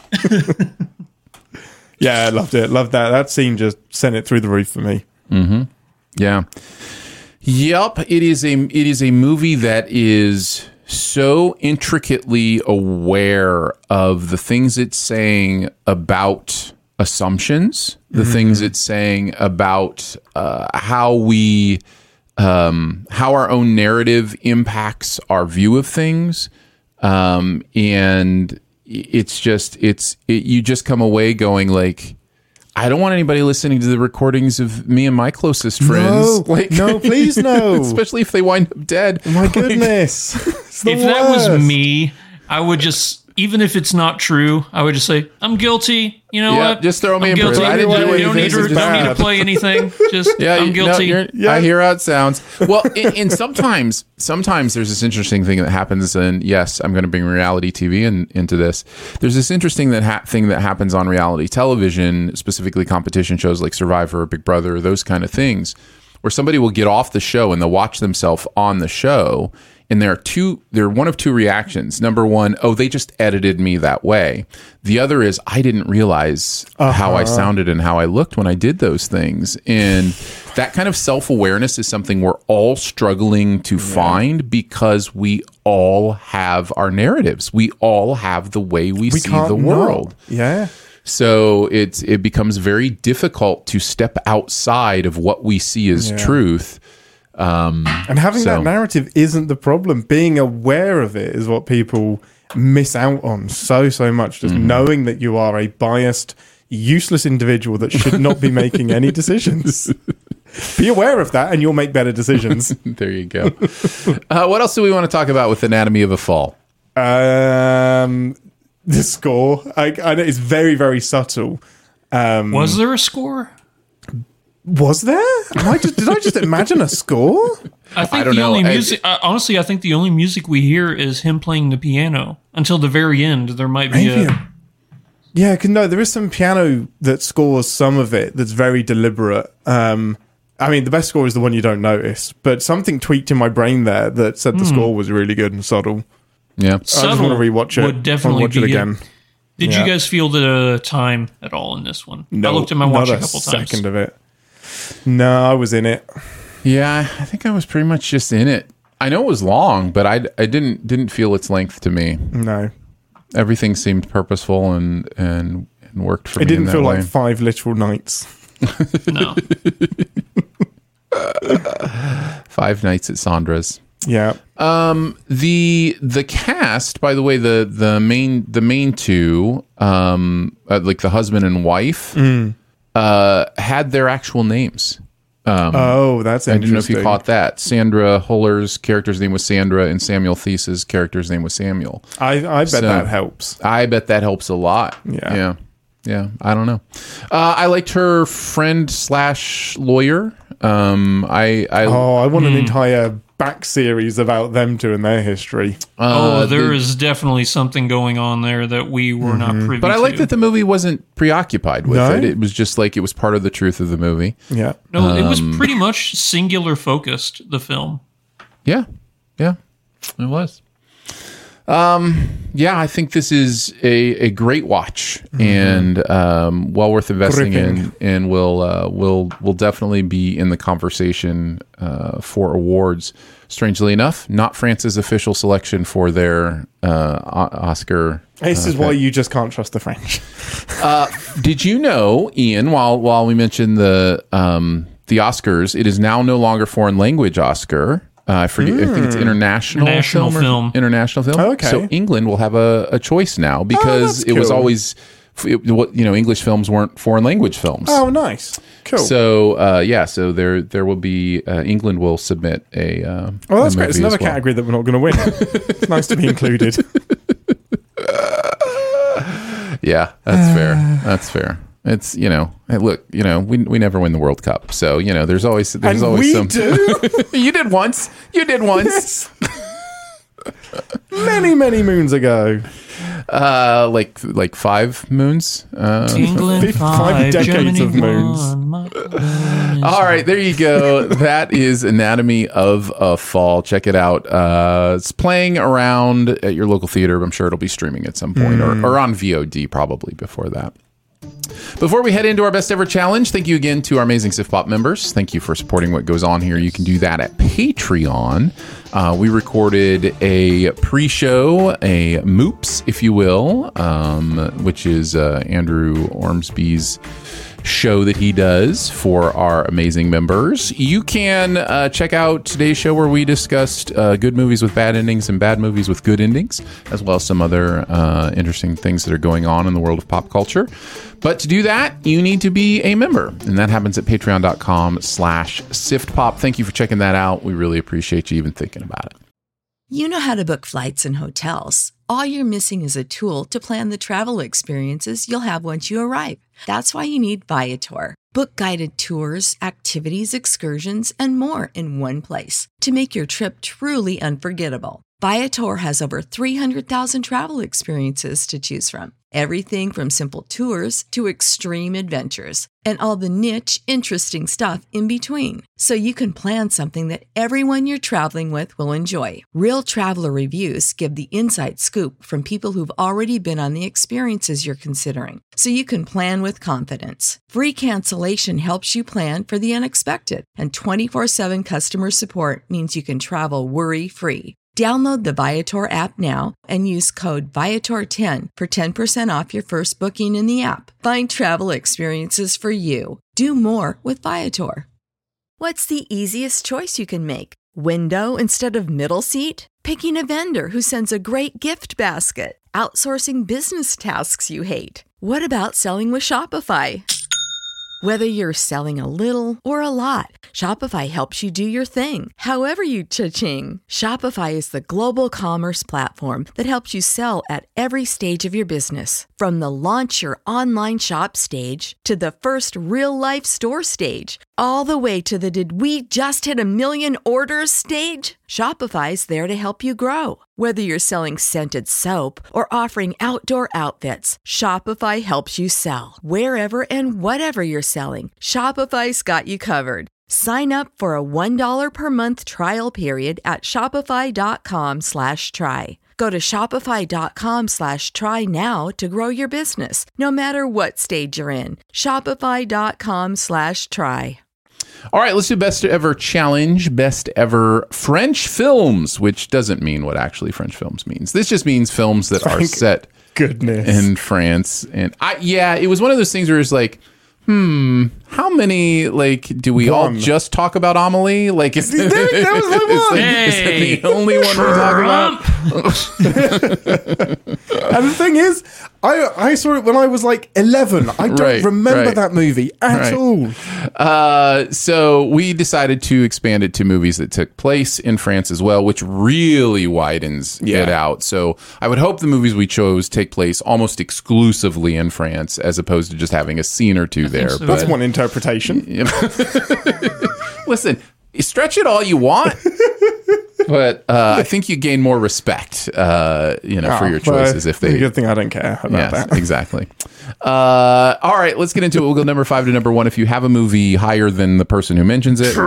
Yeah, I loved it. Loved that. That scene just sent it through the roof for me. Mm-hmm. Yeah. Yep. It is a it is a movie that is so intricately aware of the things it's saying about assumptions, the Mm-hmm. things it's saying about uh, how we um, how our own narrative impacts our view of things, um, and it's just it's it, you just come away going like, I don't want anybody listening to the recordings of me and my closest friends. No, no, please no. Especially if they wind up dead. My goodness. It's the If that was worst. me, I would just even if it's not true, I would just say, I'm guilty. You know Yeah, what? just throw me I'm in guilty. prison. I You didn't do don't, anything. need to, This is don't need to bad. play anything. Just, Yeah, I'm you- guilty. no, you're- I hear how it sounds. Well, and, and sometimes, sometimes there's this interesting thing that happens, and yes, I'm going to bring reality T V in, into this. There's this interesting that ha- thing that happens on reality television, specifically competition shows like Survivor, Big Brother, those kind of things, where somebody will get off the show and they'll watch themselves on the show. And there are two, there are one of two reactions. Number one, oh, they just edited me that way. The other is, I didn't realize uh-huh. how I sounded and how I looked when I did those things. And that kind of self-awareness is something we're all struggling to yeah. find, because we all have our narratives. We all have the way we, we see the world. Know. Yeah. So it's, it becomes very difficult to step outside of what we see as yeah. truth. Um, and having so. that narrative isn't the problem. Being aware of it is what people miss out on so, so much. Just mm-hmm. knowing that you are a biased, useless individual that should not be making any decisions. Be aware of that and you'll make better decisions. There you go. Uh, what else do we want to talk about with Anatomy of a Fall? Um, the score. I, I know it's very, very subtle. Um, Was there a score? Was there? Am I just, did I just imagine a score? I think I don't the know. only I- music. Uh, honestly, I think the only music we hear is him playing the piano until the very end. There might be Maybe a. a- Yeah, 'cause no, there is some piano that scores some of it that's very deliberate. Um, I mean, the best score is the one you don't notice, but something tweaked in my brain there that said the Hmm. score was really good and subtle. Yeah. I just want to rewatch it. Would definitely watch it be again. Did Yeah. you guys feel the time at all in this one? No, I looked at my watch not a couple second times. of it. No, I was in it. Yeah, I think I was pretty much just in it. I know it was long, but I, I didn't didn't feel its length to me. No, Everything seemed purposeful and and, and worked for it me. didn't in that feel way. like five literal nights. No. Five Nights at Sandra's. Yeah. Um, the the cast, by the way, the the main the main two, um, uh, like the husband and wife, Mm. uh, had their actual names. Um, Oh, that's I didn't know if interesting. you caught that. Sandra Huller's character's name was Sandra, and Samuel Thies's character's name was Samuel. I, I bet So- that helps. I bet that helps a lot. Yeah. Yeah. Yeah. I don't know. Uh, I liked her friend slash lawyer. Um, I, I, Oh, I want an Hmm. entire back series about them two and their history. uh, oh, there the- is definitely something going on there that we were not privy But I to. like that the movie wasn't preoccupied with No? it. It was just like it was part of the truth of the movie. Yeah. No, it was Um, pretty much singular focused, the film. Yeah. Yeah. It was. Um, yeah, I think this is a, a great watch and um, well worth investing Gripping. in, and will uh, will will definitely be in the conversation uh, for awards. Strangely enough, not France's official selection for their uh, O- Oscar. This uh, is why pick. you just can't trust the French. Uh, did you know, Ian? While while we mentioned the um, the Oscars, it is now no longer foreign language Oscar. Uh, I forget. I think it's international, International film. or- film. International film. Oh, okay. So England will have a, a choice now because that's it was cool. always, it, what you know, English films weren't foreign language films. Oh, nice. Cool. So uh, yeah, so there there will be uh, England will submit a. Uh, well, that's a great. It's movie another as well. category that we're not going to win. It's nice to be included. Yeah, that's fair. That's fair. It's, you know, hey, look, you know, we we never win the World Cup, so you know, there's always there's And always we some. do. You did once. You did once. many, many moons ago. Uh, like like five moons. Uh, England Fif- five, five decades Germany of moons. one, Michael is- All right, there you go. That is Anatomy of a Fall. Check it out. Uh, it's playing around at your local theater. I'm sure it'll be streaming at some point, or, or on V O D probably before that. Before we head into our best ever challenge, thank you again to our amazing Sif Pop members. Thank you for supporting what goes on here. You can do that at Patreon. Uh, we recorded a pre-show, a moops, if you will, um, which is uh, Andrew Ormsby's show that he does for our amazing members. You can uh, check out today's show where we discussed uh, good movies with bad endings and bad movies with good endings, as well as some other uh, interesting things that are going on in the world of pop culture. But to do that, you need to be a member, and that happens at patreon.com slash siftpop. Thank you for checking that out. We really appreciate you even thinking about it. You know how to book flights and hotels. All you're missing is a tool to plan the travel experiences you'll have once you arrive. That's why you need Viator. Book guided tours, activities, excursions, and more in one place to make your trip truly unforgettable. Viator has over three hundred thousand travel experiences to choose from. Everything from simple tours to extreme adventures and all the niche, interesting stuff in between. So you can plan something that everyone you're traveling with will enjoy. Real traveler reviews give the inside scoop from people who've already been on the experiences you're considering. So you can plan with confidence. Free cancellation helps you plan for the unexpected. And twenty-four seven customer support means you can travel worry-free. Download the Viator app now and use code Viator ten for ten percent off your first booking in the app. Find travel experiences for you. Do more with Viator. What's the easiest choice you can make? Window instead of middle seat? Picking a vendor who sends a great gift basket? Outsourcing business tasks you hate? What about selling with Shopify? Whether you're selling a little or a lot, Shopify helps you do your thing, however you cha-ching. Shopify is the global commerce platform that helps you sell at every stage of your business. From the launch your online shop stage to the first real-life store stage, all the way to the did we just hit a million orders stage. Shopify's there to help you grow. Whether you're selling scented soap or offering outdoor outfits, Shopify helps you sell. Wherever and whatever you're selling, Shopify's got you covered. Sign up for a one dollar per month trial period at shopify.com slash try. Go to shopify.com slash try now to grow your business, no matter what stage you're in. Shopify.com slash try. All right, let's do best ever challenge, best ever French films, which doesn't mean what actually French films means. This just means films that are Thank set goodness. in France. And I, yeah, it was one of those things where it's like, hmm, how many, like, do we all One. just talk about Amelie? Like, is, That was my is, one. that- is that the only one we talk about? And the thing is, I I saw it when I was like eleven. I don't Right, remember right. that movie at Right. all. Uh, so we decided to expand it to movies that took place in France as well, which really widens Yeah. it out. So I would hope the movies we chose take place almost exclusively in France, as opposed to just having a scene or two there. so. But- That's one interpretation. Listen, you stretch it all you want, but uh, I think you gain more respect, uh, you know, for Oh, your well, choices if they. Good thing I don't care about Yes, that. exactly. Uh, all right, let's get into it. We'll go number five to number one. If you have a movie higher than the person who mentions it,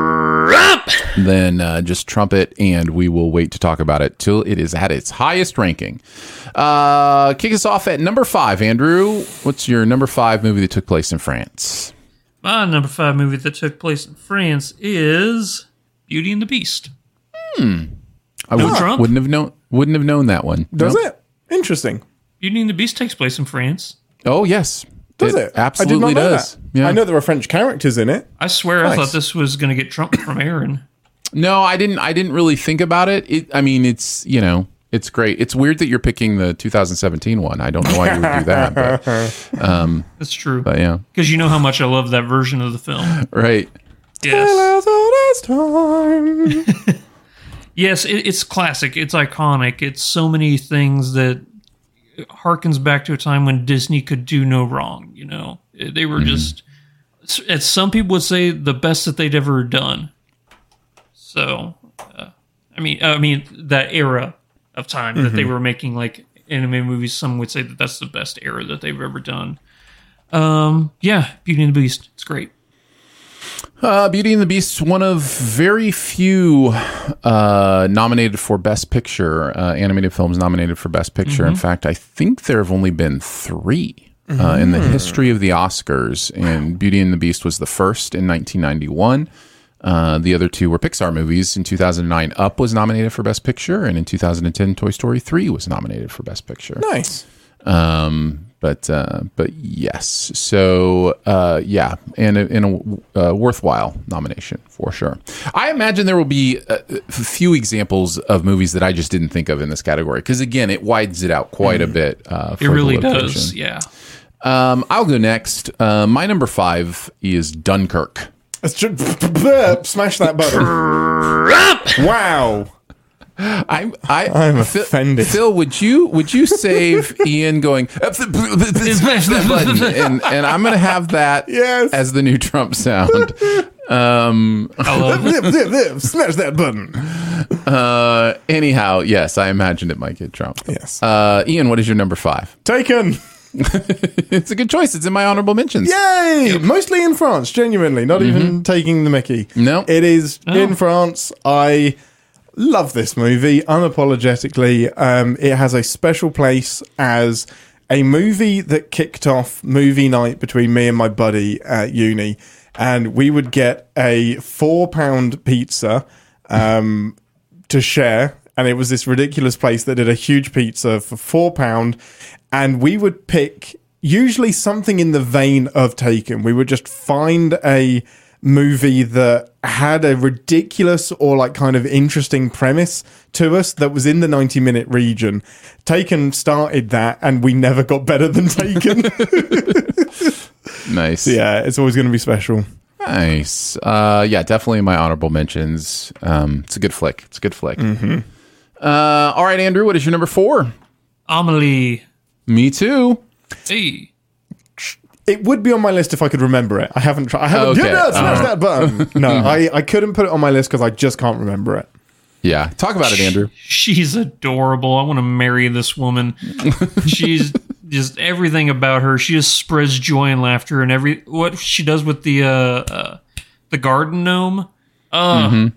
then uh, just trumpet, and we will wait to talk about it till it is at its highest ranking. Uh, kick us off at number five, Andrew. What's your number five movie that took place in France? My number five movie that took place in France is Beauty and the Beast. I No would, Trump? wouldn't have known. Wouldn't have known that one. Does Nope. it? Interesting. Beauty and the Beast takes place in France. Oh yes, Does it? absolutely I did not know does. that. Yeah. I know there are French characters in it. I swear I Nice. thought this was going to get Trump from Aaron. No, I didn't. I didn't really think about it. It. I mean, it's you know, it's great. It's weird that you're picking the two thousand seventeen one. I don't know why you would do that, but, um, That's true. but yeah, Because you know how much I love that version of the film. right. Yes. Time. Yes, it, it's classic. It's iconic. It's so many things that harkens back to a time when Disney could do no wrong. You know, they were just, as some people would say, the best that they'd ever done. So, uh, I mean, I mean that era of time that they were making like anime movies. Some would say that that's the best era that they've ever done. Um, yeah, Beauty and the Beast. It's great. Uh, Beauty and the Beast, one of very few uh, nominated for Best Picture, uh, animated films nominated for Best Picture. In fact, I think there have only been three uh, in the history of the Oscars, and Beauty and the Beast was the first in nineteen ninety-one. Uh, the other two were Pixar movies. In two thousand nine, Up was nominated for Best Picture, and in two thousand ten, Toy Story three was nominated for Best Picture. Nice. Um, but uh, but yes, so uh, yeah, and a, and a uh, worthwhile nomination for sure. I imagine there will be a, a few examples of movies that I just didn't think of in this category because again, it widens it out quite a bit. Uh, for It really the location. does. Yeah. Um, I'll go next. Uh, my number five is Dunkirk. Let's ju- smash that button. Wow. I'm I, I'm Phil, offended. Phil, would you would you save Ian going smash that button, and and I'm gonna have that Yes. as the new Trump sound. Um, Zip, zip, zip, smash that button. uh, anyhow, yes, I imagined it might get Trump. Yes. Uh, Ian, what is your number five? Taken. It's a good choice. It's in my honorable mentions. Yay! Mostly in France, genuinely. Not even taking the mickey. No. It is Oh. in France. I love this movie unapologetically. Um, it has a special place as a movie that kicked off movie night between me and my buddy at uni. And we would get a four pound pizza um, to share. And it was this ridiculous place that did a huge pizza for four pound. And we would pick usually something in the vein of Taken. We would just find a movie that had a ridiculous or like kind of interesting premise to us that was in the ninety minute region. Taken started that, and we never got better than Taken. Nice. Yeah, it's always going to be special. Nice. Uh, yeah, definitely in my honorable mentions. Um, it's a good flick. It's a good flick. Mm-hmm. Uh, all right, Andrew, what is your number four? Amelie. Me too. Hey. It would be on my list if I could remember it. I haven't tried. I haven't. Okay. Yeah, smash Uh, that button. No, I, I couldn't put it on my list because I just can't remember it. Yeah. Talk about it, Andrew. She's adorable. I want to marry this woman. She's just everything about her. She just spreads joy and laughter, and every what she does with the uh, uh the garden gnome. Oh, Mm-hmm.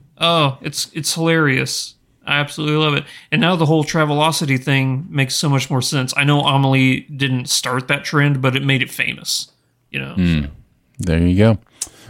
oh, it's it's hilarious. I absolutely love it. And now the whole Travelocity thing makes so much more sense. I know Amelie didn't start that trend, but it made it famous. You know. Mm. There you go.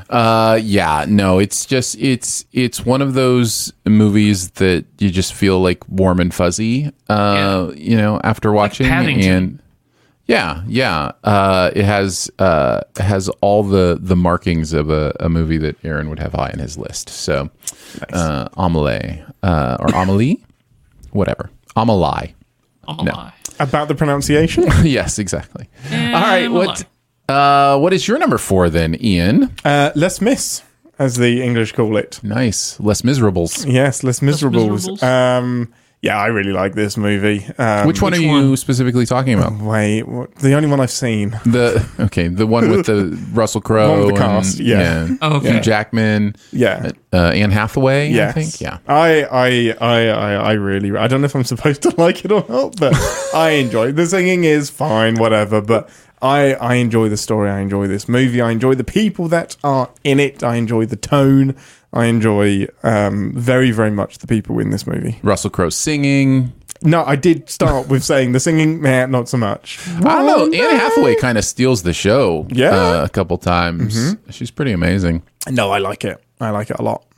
Uh, yeah, no, it's just it's it's one of those movies that you just feel like warm and fuzzy. Uh, you know, after watching, Paddington. and yeah, yeah, uh, it has uh it has all the the markings of a, a movie that Aaron would have high on his list. So, uh, Amelie, uh, or Amelie, whatever, Amelie. Amelie. No. About the pronunciation? Yes, exactly. All right, what uh, what is your number four then, Ian? Uh, Les Mis, as the English call it. Nice, Les Miserables. Yes, Les Miserables. Miserables. Um, yeah, I really like this movie. Um, Which one which are you one? specifically talking about? Wait, what, the only one I've seen. The okay, the one with the Russell Crowe, One with the and- cast, yeah. Oh, okay. Hugh Jackman, Yeah. uh, Anne Hathaway, Yes. I think, yeah. I, I, I, I, I really, I don't know if I'm supposed to like it or not, but I enjoy it. The singing is fine, whatever, but I, I enjoy the story. I enjoy this movie. I enjoy the people that are in it. I enjoy the tone. I enjoy um, very, very much the people in this movie. Russell Crowe singing. No, I did start with saying the singing, man, not so much. I don't know. Anne Hathaway kind of steals the show. Yeah. uh, a couple times. She's pretty amazing. No, I like it. I like it a lot.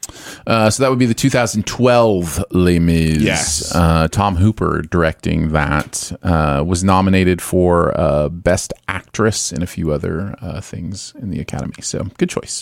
Uh, so that would be the two thousand twelve Les Mis. Yes. Uh, Tom Hooper directing that. Uh, was nominated for uh, Best Actress and a few other uh, things in the Academy. So good choice.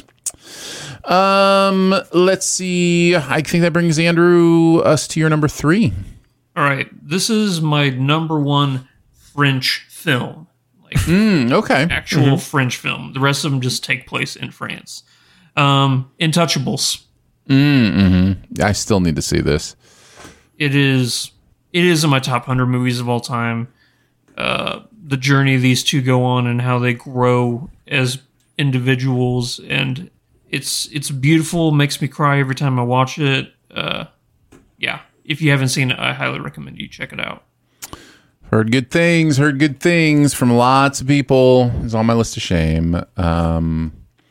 Um, let's see. I think that brings Andrew us to your number three. All right. This is my number one French film. Like Mm, okay. actual French film. The rest of them just take place in France. Um, Intouchables. Mm-hmm. I still need to see this. It is it is in my top one hundred movies of all time. Uh, the journey these two go on and how they grow as individuals, and it's it's beautiful. Makes me cry every time I watch it. Uh, yeah, if you haven't seen it, I highly recommend you check it out. Heard good things. Heard good things from lots of people. It's on my list of shame. Um,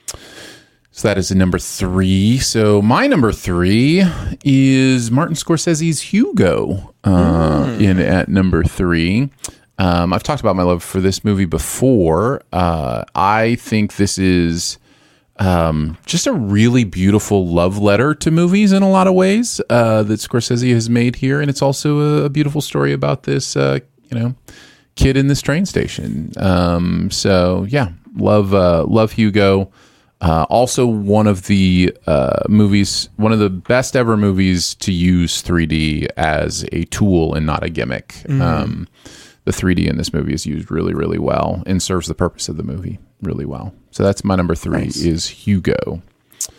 so that is a number three. So my number three is Martin Scorsese's Hugo. Uh, mm. In at number three. Um, I've talked about my love for this movie before. Uh, I think this is um, just a really beautiful love letter to movies in a lot of ways uh, that Scorsese has made here, and it's also a, a beautiful story about this, uh, you know, kid in this train station. Um, so yeah, love uh, love Hugo. Uh, also, one of the uh, movies, one of the best ever movies to use three D as a tool and not a gimmick. Mm. Um, the three D in this movie is used really, really well and serves the purpose of the movie really well. So that's my number three. Nice. Is Hugo.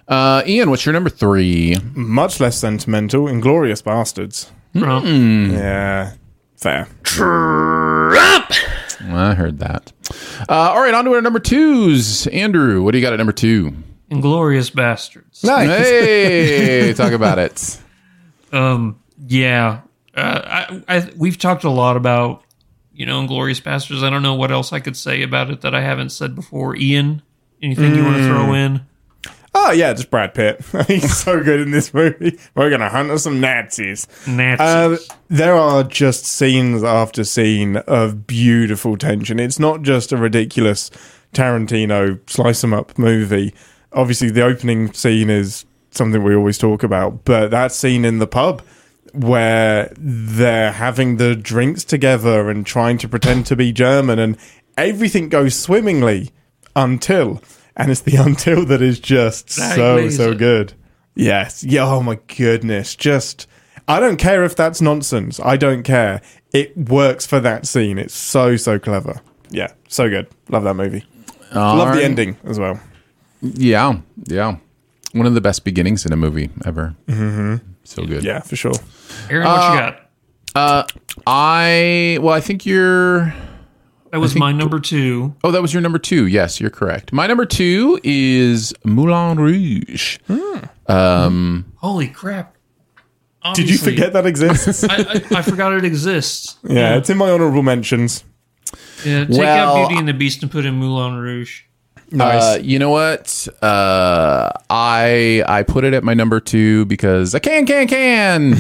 Uh, Ian, what's your number three? Much less sentimental, Inglourious Bastards. Mm. Yeah, fair. Trump! I heard that. Uh, all right, on to our number twos. Andrew, what do you got at number two? Inglourious Bastards. Nice. Hey, talk about it. Um, yeah. Uh, I, I, we've talked a lot about, you know, Inglourious Bastards. I don't know what else I could say about it that I haven't said before. Ian, anything mm. you want to throw in? Oh, yeah, just Brad Pitt. He's so good in this movie. We're going to hunt us some Nazis. Nazis. Uh, there are just scenes after scene of beautiful tension. It's not just a ridiculous Tarantino slice-em-up movie. Obviously, the opening scene is something we always talk about, but that scene in the pub where they're having the drinks together and trying to pretend to be German, and everything goes swimmingly until... And it's the until that is just so, so good. Yes. Yeah, oh my goodness. Just, I don't care if that's nonsense. I don't care. It works for that scene. It's so, so clever. Yeah, so good. Love that movie. All Love right. the ending as well. Yeah, yeah. One of the best beginnings in a movie ever. Mm-hmm. So good. Yeah, for sure. Aaron, what uh, you got? Uh, I, well, I think you're... That was my number two. Oh, that was your number two. Yes, you're correct. My number two is Moulin Rouge. Mm. Um, Holy crap. Obviously, did you forget that exists? I, I, I forgot it exists. Yeah, yeah, it's in my honorable mentions. Yeah, take well, out Beauty and the Beast and put in Moulin Rouge. Nice. Uh, you know what? Uh, I I put it at my number two because I can, can, can.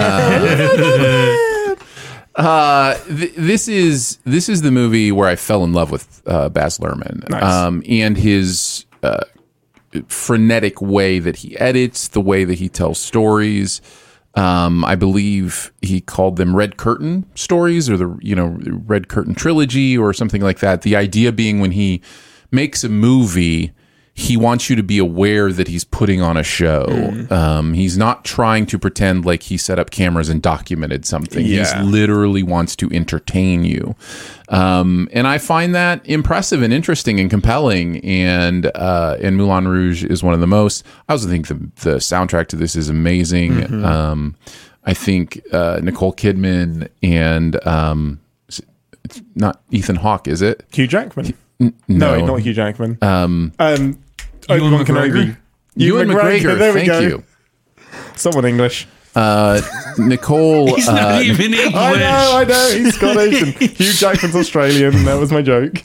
Uh, Uh, th- this is this is the movie where I fell in love with uh, Baz Luhrmann, nice. um, and his uh, frenetic way that he edits, the way that he tells stories. Um, I believe he called them Red Curtain stories, or the you know Red Curtain trilogy, or something like that. The idea being when he makes a movie, he wants you to be aware that he's putting on a show. Mm. Um, he's not trying to pretend like he set up cameras and documented something. Yeah. He literally wants to entertain you. Um, and I find that impressive and interesting and compelling. And, uh, and Moulin Rouge is one of the most. I also think the, the soundtrack to this is amazing. Mm-hmm. Um, I think uh, Nicole Kidman and um, it's not Ethan Hawke, is it? Hugh Jackman. N- no. no, not Hugh Jackman. Um, um, Obi-Wan Kenobi. Ewan McGregor. There we Thank go. you. Someone English. Uh, Nicole. He's uh, not even English. I know, I know. He's Scottish and Hugh Jackman's Australian. That was my joke.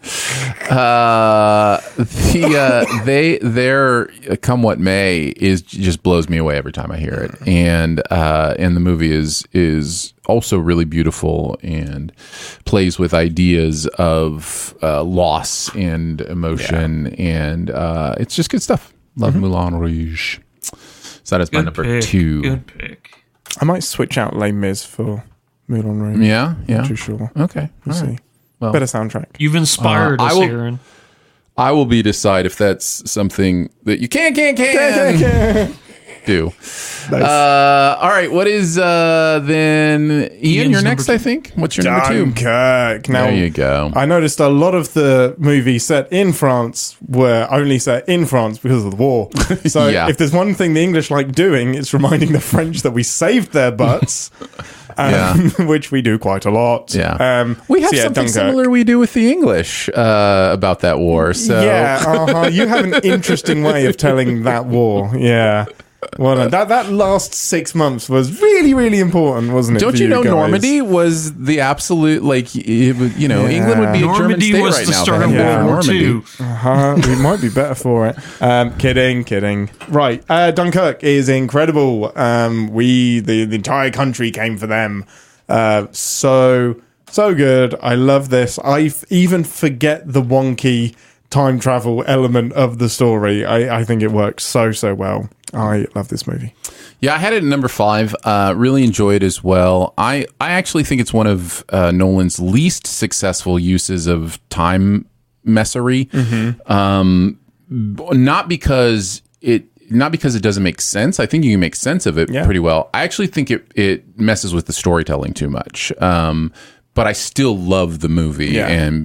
Uh, the uh, they their Come What May is just blows me away every time I hear it, and uh, and the movie is is also really beautiful and plays with ideas of uh, loss and emotion, yeah. and uh, it's just good stuff. Love mm-hmm. Moulin Rouge. So that is my Good number pick. two. Good pick. I might switch out Les Mis for Moulin Rouge. Yeah, yeah. Not too sure. Okay, we'll all see. right. Well, better soundtrack. You've inspired uh, us, I will, Aaron. I will be decide if that's something that you can, can, can, can, can. do. Nice. Uh, all right. What is uh, then Ian? Ian's You're next, two. I think. What's your number two? Dunkirk. Now, there you go. I noticed a lot of the movies set in France were only set in France because of the war. So Yeah. if there's one thing the English like doing, it's reminding the French that we saved their butts. Um, Yeah. which we do quite a lot. Yeah. Um, We have so yeah, something Dunkirk. similar we do with the English uh, about that war. So Yeah, uh-huh. You have an interesting way of telling that war. Yeah. Well, that that last six months was really, really important, wasn't it? Don't for you know guys? Normandy was the absolute, like, it, would- you know, Yeah. England would be a German Normandy state was right the now. if start it of hadn't been World for War Normandy. Two. Uh-huh. We might be better for it. Um, kidding, kidding. Right. Uh, Dunkirk is incredible. Um, we, the, the entire country came for them. Uh, so, so good. I love this. I f- even forget the wonky time travel element of the story. I, I think it works so, so well. I love this movie. Yeah, I had it at number five. Uh, really enjoyed it as well. I, I actually think it's one of uh, Nolan's least successful uses of time messery. Mm-hmm. Um, not because it not because it doesn't make sense. I think you can make sense of it Yeah. pretty well. I actually think it it messes with the storytelling too much. Um, but I still love the movie Yeah. and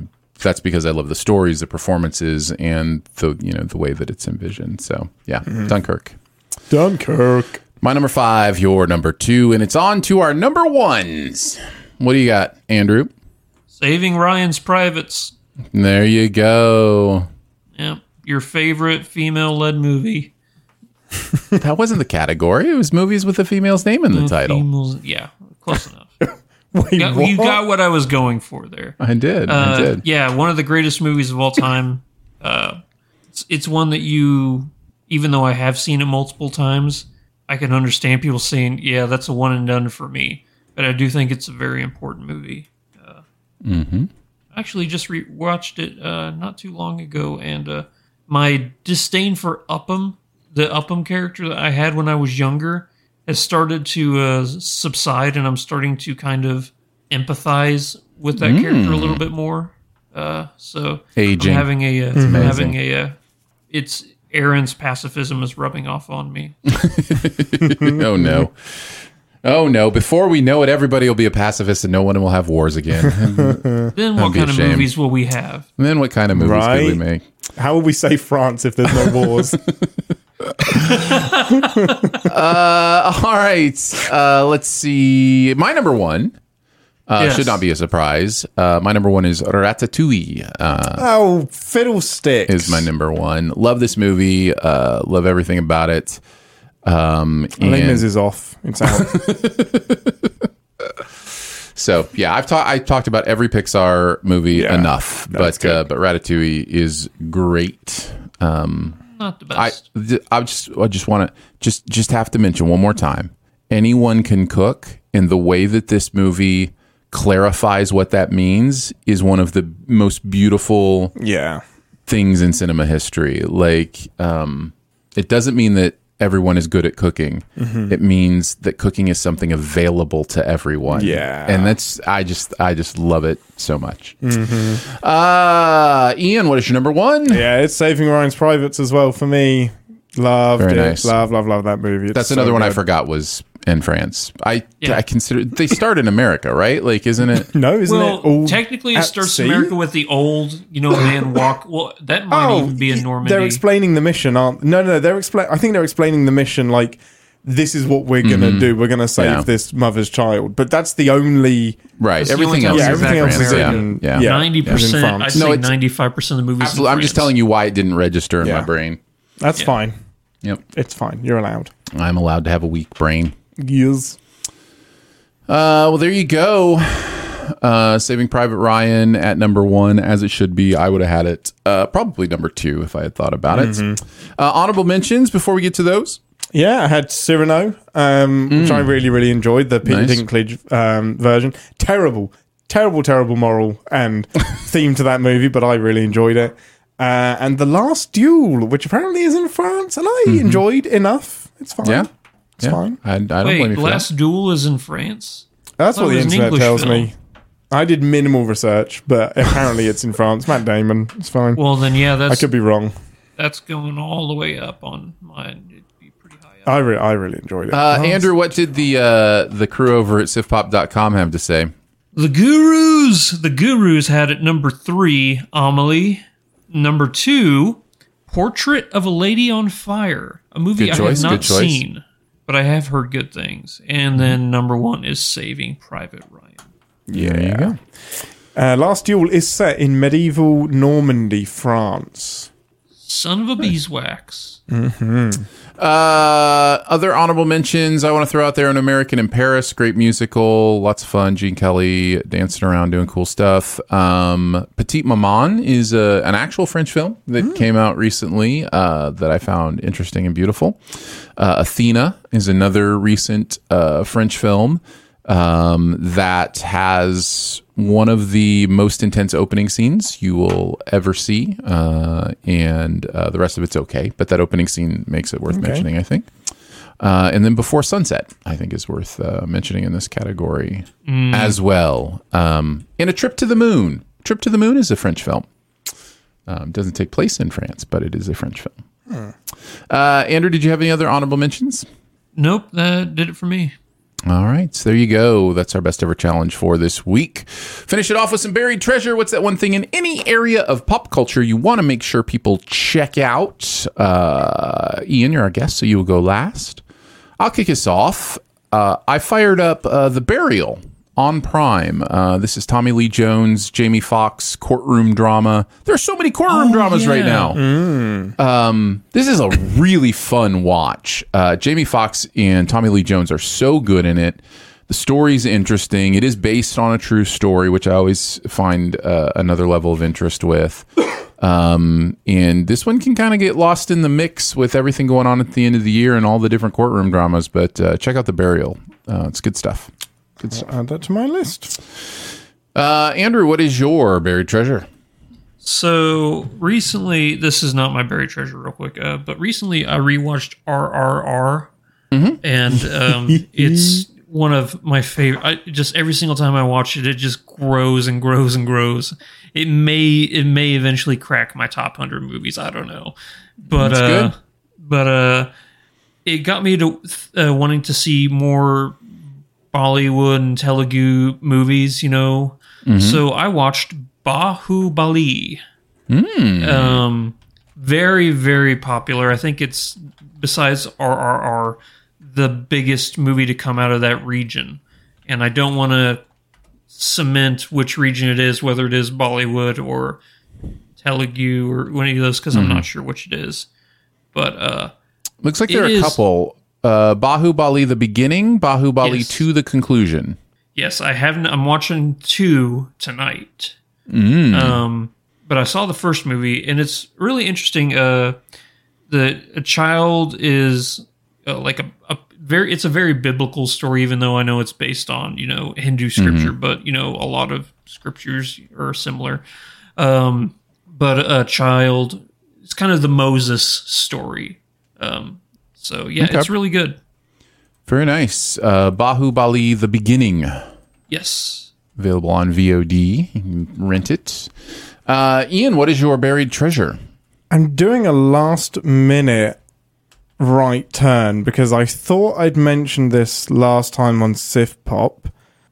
that's because I love the stories, the performances, and the you know the way that it's envisioned. So yeah, mm-hmm. Dunkirk. Dunkirk. My number five, your number two, and it's on to our number ones. What do you got, Andrew? Saving Ryan's Privates. There you go. Yeah, your favorite female-led movie. That wasn't the category. It was movies with a female's name in the, the title. Females, yeah, close enough. Wait, you, got, you got what I was going for there. I did. Uh, I did. Yeah, one of the greatest movies of all time. Uh, it's, it's one that you, even though I have seen it multiple times, I can understand people saying, yeah, that's a one and done for me. But I do think it's a very important movie. Uh, mm-hmm. I actually just re- watched it uh, not too long ago, and uh, my disdain for Upham, the Upham character that I had when I was younger, has started to uh, subside, and I'm starting to kind of empathize with that mm. character a little bit more. Uh, so Aging. I'm having a, uh, I'm having a, uh, it's Aaron's pacifism is rubbing off on me. Oh no. Oh no! Before we know it, everybody will be a pacifist, and no one will have wars again. Then what kind of movies will we have? And then what kind of movies right? could we make? How will we save France if there's no wars? uh, all right. Uh, let's see. My number one uh, yes. should not be a surprise. Uh, my number one is Ratatouille. Uh, oh, fiddlesticks is my number one. Love this movie. Uh, love everything about it. Um, and Les is off. It's out. So yeah, I've talked. I talked about every Pixar movie yeah, enough, but uh, but Ratatouille is great. Um, Not the best. I I just I just want to just just have to mention one more time. Anyone can cook, and the way that this movie clarifies what that means is one of the most beautiful yeah things in cinema history. Like, um, it doesn't mean that everyone is good at cooking. Mm-hmm. It means that cooking is something available to everyone. Yeah. And that's, I just, I just love it so much. Mm-hmm. Uh, Ian, what is your number one? Yeah, it's Saving Ryan's Privates as well for me. Loved Very it. nice. Love, love, love that movie. It's that's so another one good. I forgot was in France. I, Yeah. I consider, they start in America, right? Like, isn't it? No, isn't well, it all technically it at starts sea? in America with the old, you know, man walk. Well, that might Oh, even be in Normandy. they're explaining the mission, aren't No, no, no. They're explain. I think they're explaining the mission like, this is what we're going to Mhm. do. We're going to save Yeah. this mother's child. But that's the only... Right. That's the Everything only else time is Yeah, you're everything back else is America. in... Yeah. Yeah, Ninety is in percent. France. I'd No, say it's- ninety-five percent of the movies. Absolutely. I'm just telling you why it didn't register in Yeah. my brain. That's Yeah. fine. Yep. It's fine. You're allowed. I'm allowed to have a weak brain. Yes. Uh, well, there you go. Uh, Saving Private Ryan at number one, as it should be. I would have had it uh, probably number two if I had thought about Mm-hmm. it. Uh, honorable mentions before we get to those. Yeah, I had Cyrano, um, which I really, really enjoyed, the Peter Nice. Dinklage um, version. Terrible, terrible, terrible moral and theme to that movie, but I really enjoyed it. Uh, and The Last Duel, which apparently is in France, and I enjoyed enough. It's fine. Yeah. It's Yeah. fine. I, I don't blame Wait, you for Last that. Duel is in France? That's That what the was an internet English tells film. me. I did minimal research, but apparently it's in France. Matt Damon, it's fine. Well, then, yeah, I that's could be wrong. that's going all the way up on mine. It'd be pretty high up. I, re- I really enjoyed it. Uh, Oh, Andrew, what did the uh, the crew over at sif pop dot com have to say? The Gurus. The Gurus had at number three, Amelie. Number two, Portrait of a Lady on Fire, a movie Good I choice, have good not choice. seen, but I have heard good things. And then number one is Saving Private Ryan. Yeah. There you go. Uh, Last Duel is set in medieval Normandy, France. Son of a beeswax. Uh, other honorable mentions I want to throw out there: An American in Paris, great musical, lots of fun. Gene Kelly dancing around, doing cool stuff. Um, Petite Maman is a, an actual French film that came out recently uh, that I found interesting and beautiful. Uh, Athena is another recent uh, French film um, that has one of the most intense opening scenes you will ever see, uh, and uh, the rest of it's okay, but that opening scene makes it worth Okay. mentioning, I think. Uh, and then Before Sunset, I think, is worth uh, mentioning in this category as well. Um, and A Trip to the Moon. Trip to the Moon is a French film. Um, doesn't take place in France, but it is a French film. Uh, Andrew, did you have any other honorable mentions? Nope, that did it for me. All right, so there you go. That's our best ever challenge for this week. Finish it off with some buried treasure. What's that one thing in any area of pop culture you want to make sure people check out? Uh, Ian, you're our guest, so you will go last. I'll kick us off. Uh, I fired up uh, The Burial on Prime. Uh, this is Tommy Lee Jones, Jamie Foxx, courtroom drama. There are so many courtroom oh, dramas yeah. right now. Mm. Um, this is a really fun watch. Uh, Jamie Foxx and Tommy Lee Jones are so good in it. The story's interesting. It is based on a true story, which I always find uh, another level of interest with. Um, and this one can kind of get lost in the mix with everything going on at the end of the year and all the different courtroom dramas. But uh, check out The Burial. Uh, it's good stuff. Good stuff. I'll add that to my list. Uh, Andrew, what is your buried treasure? So recently, this is not my buried treasure real quick, uh, but recently I rewatched R R R, mm-hmm. and um, it's one of my favorite. I, just every single time I watch it, it just grows and grows and grows. It may it may eventually crack my top one hundred movies. I don't know, but That's uh, good. but uh, it got me to uh, wanting to see more Bollywood and Telugu movies, you know. Mm-hmm. So I watched Bahubali. Mm. Um, very, very popular. I think it's, besides R R R, the biggest movie to come out of that region. And I don't want to cement which region it is, whether it is Bollywood or Telugu or any of those, because mm-hmm. I'm not sure which it is. But uh, looks like there are a is, couple. Uh, Bahubali the beginning, Bahubali yes. to the conclusion. Yes, I haven't. I'm watching two tonight. Mm. Um, but I saw the first movie, and it's really interesting. Uh, the a child is uh, like a, a very. It's a very biblical story, even though I know it's based on you know Hindu scripture, mm-hmm. but you know a lot of scriptures are similar. Um, but a child, it's kind of the Moses story. Um, So, yeah, okay. It's really good. Very nice. Uh, Bahubali The Beginning. Yes. Available on V O D. You can rent it. Uh, Ian, what is your buried treasure? I'm doing a last minute right turn because I thought I'd mentioned this last time on Sif Pop,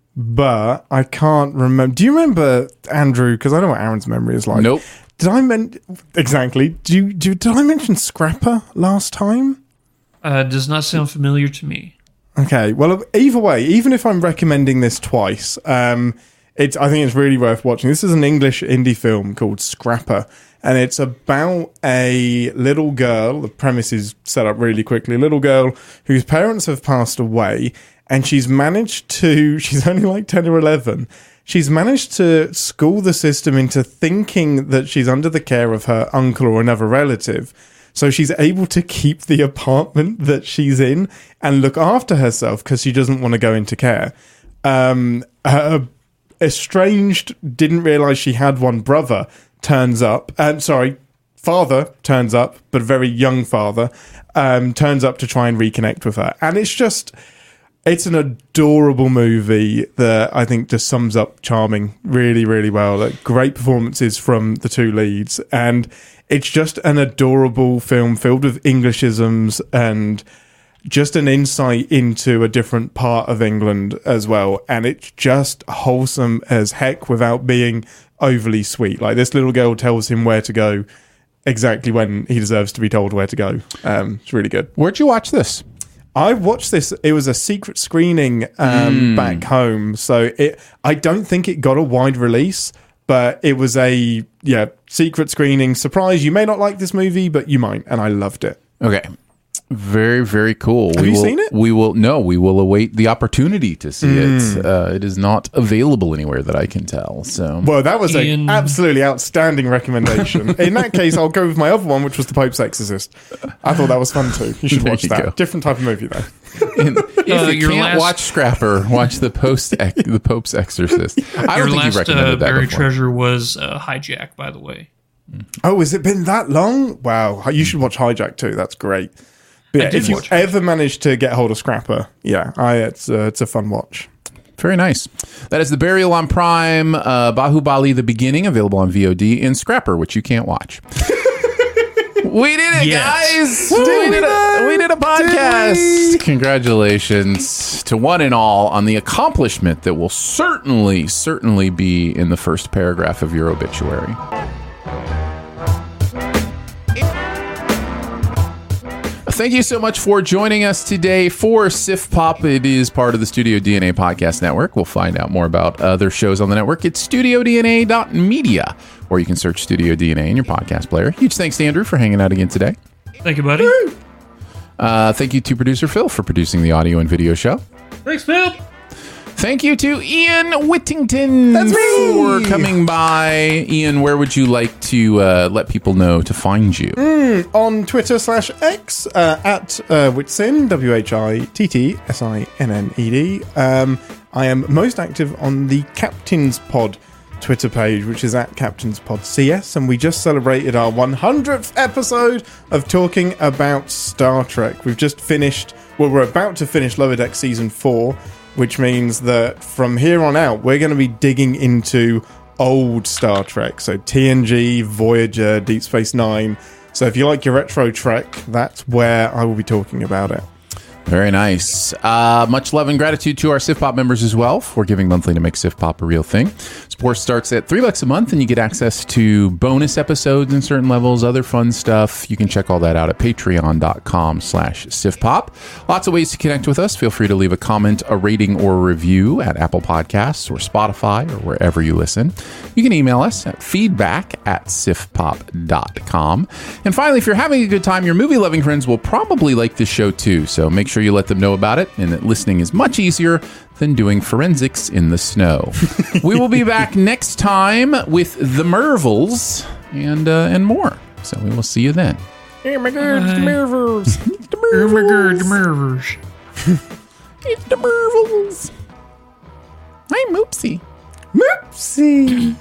but I can't remember. Do you remember, Andrew? Because I know what Aaron's memory is like. Nope. Did I men- Exactly. Do you, do, did I mention Scrapper last time? Uh, does not sound familiar to me. Okay, well, either way, even if I'm recommending this twice, um, it's I think it's really worth watching. This is an English indie film called Scrapper, and it's about a little girl. The premise is set up really quickly. A little girl whose parents have passed away, and she's managed to, she's only like ten or eleven, she's managed to school the system into thinking that she's under the care of her uncle or another relative. So she's able to keep the apartment that she's in and look after herself because she doesn't want to go into care. Um, her estranged, didn't realise she had one brother, turns up. Um, sorry, father turns up, but a very young father, um, turns up to try and reconnect with her. And it's just, it's an adorable movie that I think just sums up Charming really, really well. Like, great performances from the two leads. And it's just an adorable film filled with Englishisms and just an insight into a different part of England as well. And it's just wholesome as heck without being overly sweet. Like, this little girl tells him where to go exactly when he deserves to be told where to go. Um, it's really good. Where'd you watch this? I watched this. It was a secret screening um, mm. back home. So it, I don't think it got a wide release, but it was a yeah secret screening surprise. You may not like this movie, but you might, and I loved it. Okay, very very cool. Have we you will, seen it? We will no. We will await the opportunity to see mm. it. Uh, it is not available anywhere that I can tell. So well, that was Ian. an absolutely outstanding recommendation. In that case, I'll go with my other one, which was The Pope's Exorcist. I thought that was fun too. You should There watch you that. go. Different type of movie though. And if Uh, you your can't last- watch Scrapper, watch the post the Pope's Exorcist. I Your don't think last you recommended uh, that buried before. treasure was uh, Hijack, by the way. Oh, has it been that long? Wow, you should watch Hijack too. That's great. But yeah, I did if you watch ever manage to get hold of Scrapper, yeah, I, it's uh, it's a fun watch. Very nice. That is The Burial on Prime, uh, Bahubali The Beginning, available on V O D, and Scrapper, which you can't watch. We did it, Yes. guys. We did, a, we did a podcast. Did Congratulations to one and all on the accomplishment that will certainly, certainly be in the first paragraph of your obituary. Thank you so much for joining us today for Sif Pop. It is part of the Studio D N A Podcast Network. We'll find out more about other shows on the network at studio d n a dot media, or you can search Studio D N A in your podcast player. Huge thanks to Andrew for hanging out again today. Thank you, buddy. Uh, thank you to producer Phil for producing the audio and video show. Thanks, Phil. Thank you to Ian Whittington That's me. for coming by. Ian, where would you like to uh, let people know to find you? Mm, on Twitter slash X uh, at uh, Whitsin, W H I T T S I N N E D. Um, I am most active on the Captain's Pod Twitter page, which is at Captain's Pod C S, and we just celebrated our one hundredth episode of talking about Star Trek. We've just finished, well, we're about to finish Lower Deck Season four, which means that from here on out, we're going to be digging into old Star Trek. So T N G, Voyager, Deep Space Nine. So if you like your retro Trek, that's where I will be talking about it. Very nice. Uh, much love and gratitude to our Sif Pop members as well for giving monthly to make Sif Pop a real thing. Support starts at three bucks a month, and you get access to bonus episodes in certain levels, other fun stuff. You can check all that out at patreon.com slash sifpop. Lots of ways to connect with us. Feel free to leave a comment, a rating, or a review at Apple Podcasts or Spotify or wherever you listen. You can email us at feedback at sifpop dot com. And finally, if you're having a good time, your movie-loving friends will probably like this show too, so make sure you let them know about it, and that listening is much easier than doing forensics in the snow. We will be back next time with the Mervils and uh, and more. So we will see you then. Oh my god, it's the Mervils. It's the Oh my god, the Mervils. Mervers. It's the Mervils. I'm Moopsie. Moopsie.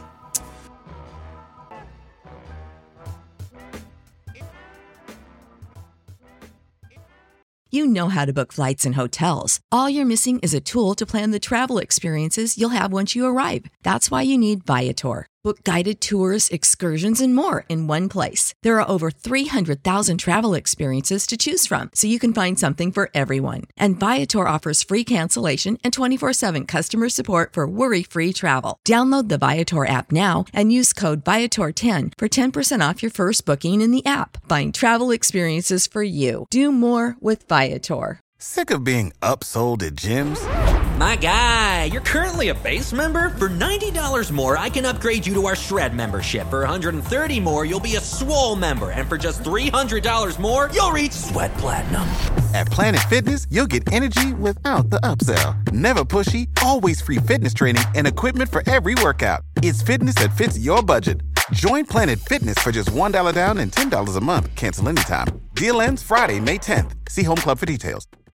You know how to book flights and hotels. All you're missing is a tool to plan the travel experiences you'll have once you arrive. That's why you need Viator. Book guided tours, excursions, and more in one place. There are over three hundred thousand travel experiences to choose from, so you can find something for everyone. And Viator offers free cancellation and twenty-four seven customer support for worry-free travel. Download the Viator app now and use code Viator ten for ten percent off your first booking in the app. Find travel experiences for you. Do more with Viator. Sick of being upsold at gyms? My guy, you're currently a base member? For ninety dollars more, I can upgrade you to our Shred membership. For one hundred thirty dollars more, you'll be a Swole member. And for just three hundred dollars more, you'll reach Sweat Platinum. At Planet Fitness, you'll get energy without the upsell. Never pushy, always free fitness training and equipment for every workout. It's fitness that fits your budget. Join Planet Fitness for just one dollar down and ten dollars a month. Cancel anytime. Deal ends Friday, May tenth. See Home Club for details.